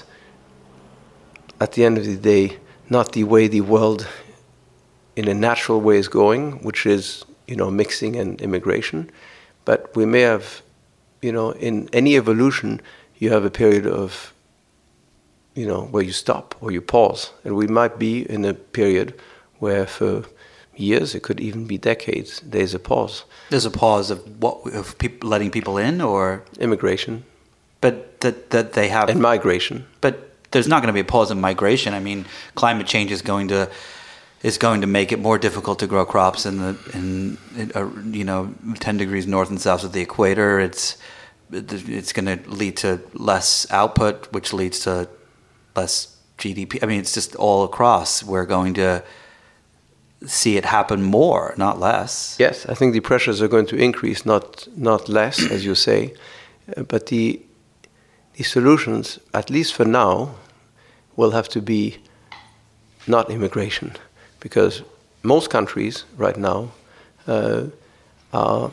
at the end of the day, not the way the world in a natural way is going, which is, you know, mixing and immigration. But we may have, you know, in any evolution, you have a period of, you know, where you stop or you pause. And we might be in a period where for years, it could even be decades, there's a pause. There's a pause of what, of people letting people in, or immigration, but that that they have, and migration. But there's not going to be a pause in migration. I mean, climate change is going to is going to make it more difficult to grow crops in the in, in uh, you know ten degrees north and south of the equator. It's it's going to lead to less output, which leads to less G D P. I mean, it's just all across. We're going to see it happen more, not less. Yes, I think the pressures are going to increase, not not less, as you say. Uh, but the the solutions, at least for now, will have to be not immigration, because most countries right now uh, are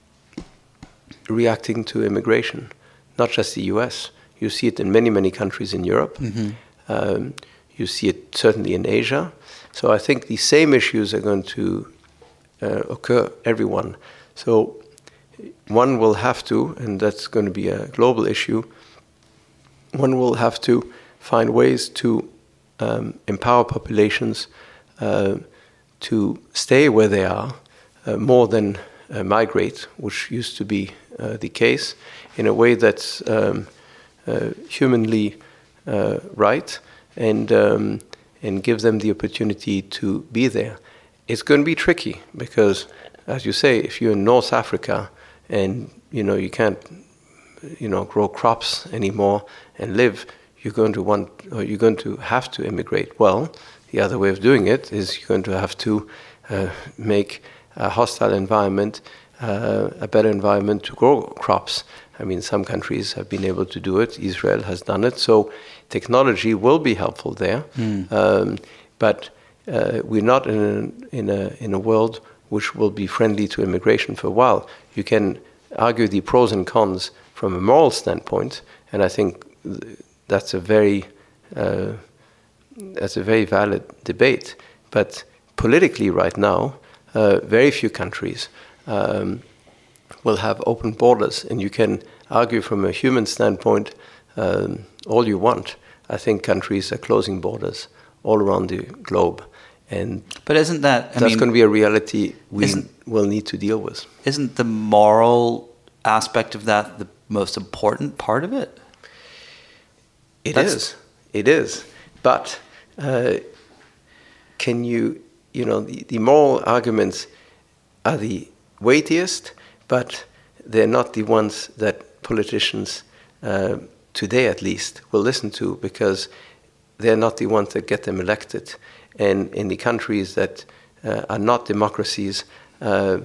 reacting to immigration, not just the U S. You see it in many, many countries in Europe. Mm-hmm. Um, you see it certainly in Asia. So I think the same issues are going to uh, occur everyone. So one will have to, and that's going to be a global issue, one will have to find ways to um, empower populations uh, to stay where they are uh, more than uh, migrate, which used to be uh, the case, in a way that's um, uh, humanly uh, right, and um, and give them the opportunity to be there. It's going to be tricky because, as you say, if you're in North Africa and you know you can't, you know, grow crops anymore and live, you're going to want, or you're going to have to immigrate. Well, the other way of doing it is you're going to have to uh, make a hostile environment uh, a better environment to grow crops. I mean, some countries have been able to do it. Israel has done it. So technology will be helpful there. Mm. Um, but uh, we're not in a, in a in a world which will be friendly to immigration for a while. You can argue the pros and cons from a moral standpoint, and I think that's a very uh, that's a very valid debate. But politically, right now, uh, very few countries um, will have open borders, and you can argue from a human standpoint um, all you want. I think countries are closing borders all around the globe, and but isn't that I that's mean, going to be a reality we will need to deal with? Isn't the moral aspect of that the most important part of it? It that's is. It is. But uh, can you, you know, the, the moral arguments are the weightiest, but they're not the ones that politicians, uh, today at least, will listen to, because they're not the ones that get them elected. And in the countries that uh, are not democracies, uh,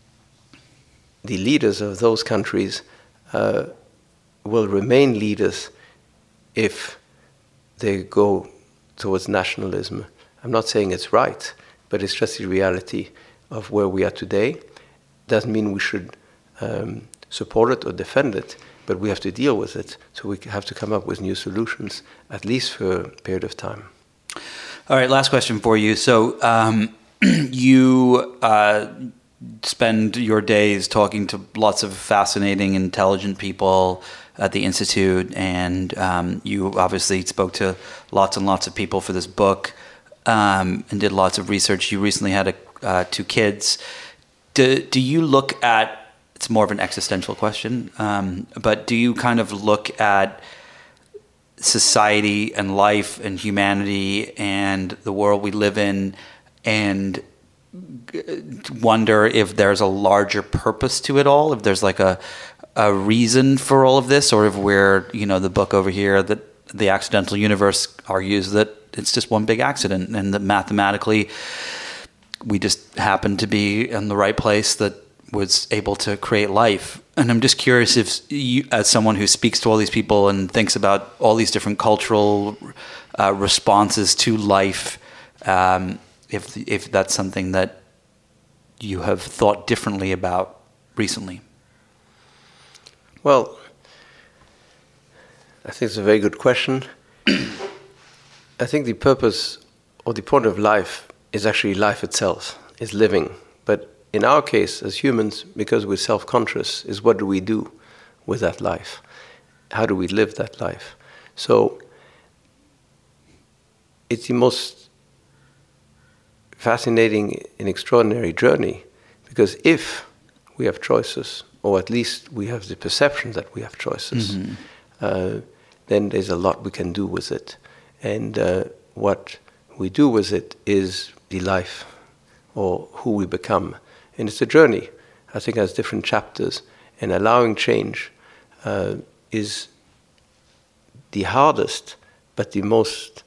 the leaders of those countries uh, will remain leaders if they go towards nationalism. I'm not saying it's right, but it's just the reality of where we are today. Doesn't mean we should um, support it or defend it, but we have to deal with it. So we have to come up with new solutions, at least for a period of time. All right, last question for you. So um, you uh, spend your days talking to lots of fascinating, intelligent people at the Institute, and um, you obviously spoke to lots and lots of people for this book um, and did lots of research. You recently had a, uh, two kids. Do, do you look at, it's more of an existential question, um, but do you kind of look at society and life and humanity and the world we live in and wonder if there's a larger purpose to it all, if there's like a a reason for all of this, or if we're, you know, the book over here, that The Accidental Universe argues that it's just one big accident and that mathematically we just happen to be in the right place that was able to create life. And I'm just curious if you, as someone who speaks to all these people and thinks about all these different cultural uh, responses to life, um, if if that's something that you have thought differently about recently. Well, I think it's a very good question. I think the purpose or the point of life is actually life itself, is living. But in our case, as humans, because we're self-conscious, is what do we do with that life? How do we live that life? So it's the most fascinating and extraordinary journey, because if we have choices, or at least we have the perception that we have choices, mm-hmm. uh, then there's a lot we can do with it. And uh, what we do with it is the life, or who we become. And it's a journey. I think it has different chapters. And allowing change uh, is the hardest, but the most,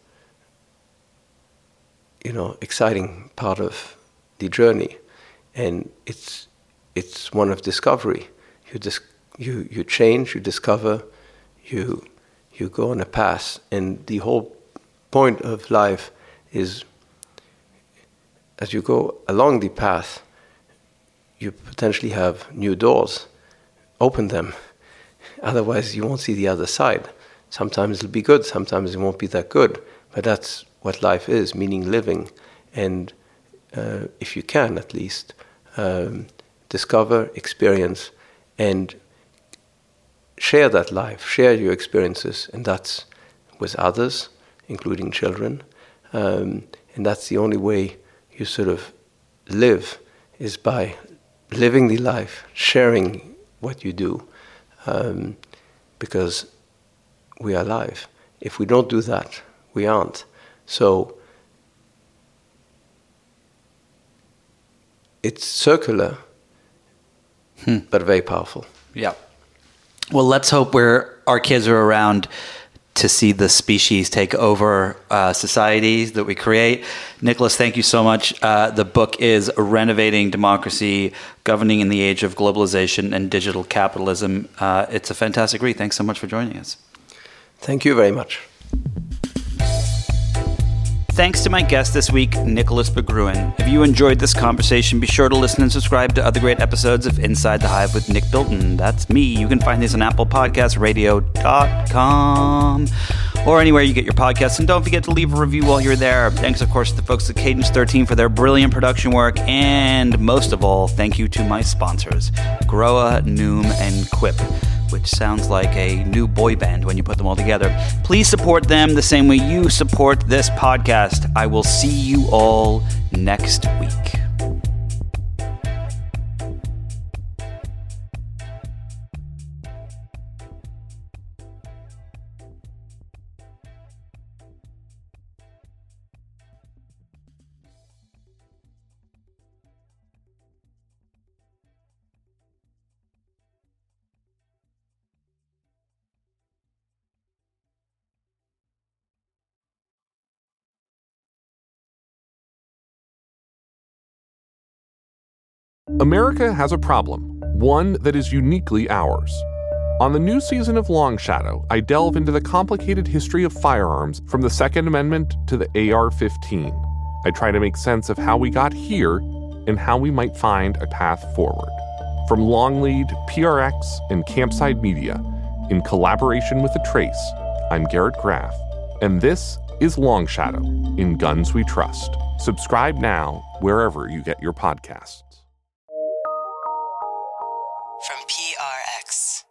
you know, exciting part of the journey. And it's it's one of discovery. You dis- you you change, you discover, you you go on a path, and the whole point of life is, as you go along the path, you potentially have new doors. Open them. Otherwise, you won't see the other side. Sometimes it'll be good, sometimes it won't be that good. But that's what life is, meaning living. And uh, if you can, at least, um, discover, experience, and share that life, share your experiences, and that's with others, including children. Um, and that's the only way you sort of live, is by living the life, sharing what you do, um, because we are alive. If we don't do that, we aren't. So it's circular, hmm. but very powerful. Yeah. Well, let's hope we're, our kids are around to see the species take over uh, societies that we create. Nicholas, thank you so much. Uh, the book is Renovating Democracy, Governing in the Age of Globalization and Digital Capitalism. Uh, it's a fantastic read. Thanks so much for joining us. Thank you very much. Thanks to my guest this week, Nicholas Berggruen. If you enjoyed this conversation, be sure to listen and subscribe to other great episodes of Inside the Hive with Nick Bilton. That's me. You can find these on Apple Podcasts, radio dot com, or anywhere you get your podcasts. And don't forget to leave a review while you're there. Thanks, of course, to the folks at Cadence thirteen for their brilliant production work. And most of all, thank you to my sponsors, Groa, Noom, and Quip, which sounds like a new boy band when you put them all together. Please support them the same way you support this podcast. I will see you all next week. America has a problem, one that is uniquely ours. On the new season of Long Shadow, I delve into the complicated history of firearms from the Second Amendment to the A R fifteen. I try to make sense of how we got here and how we might find a path forward. From Longlead, P R X, and Campside Media, in collaboration with The Trace, I'm Garrett Graff, and this is Long Shadow in Guns We Trust. Subscribe now wherever you get your podcasts. From P R X.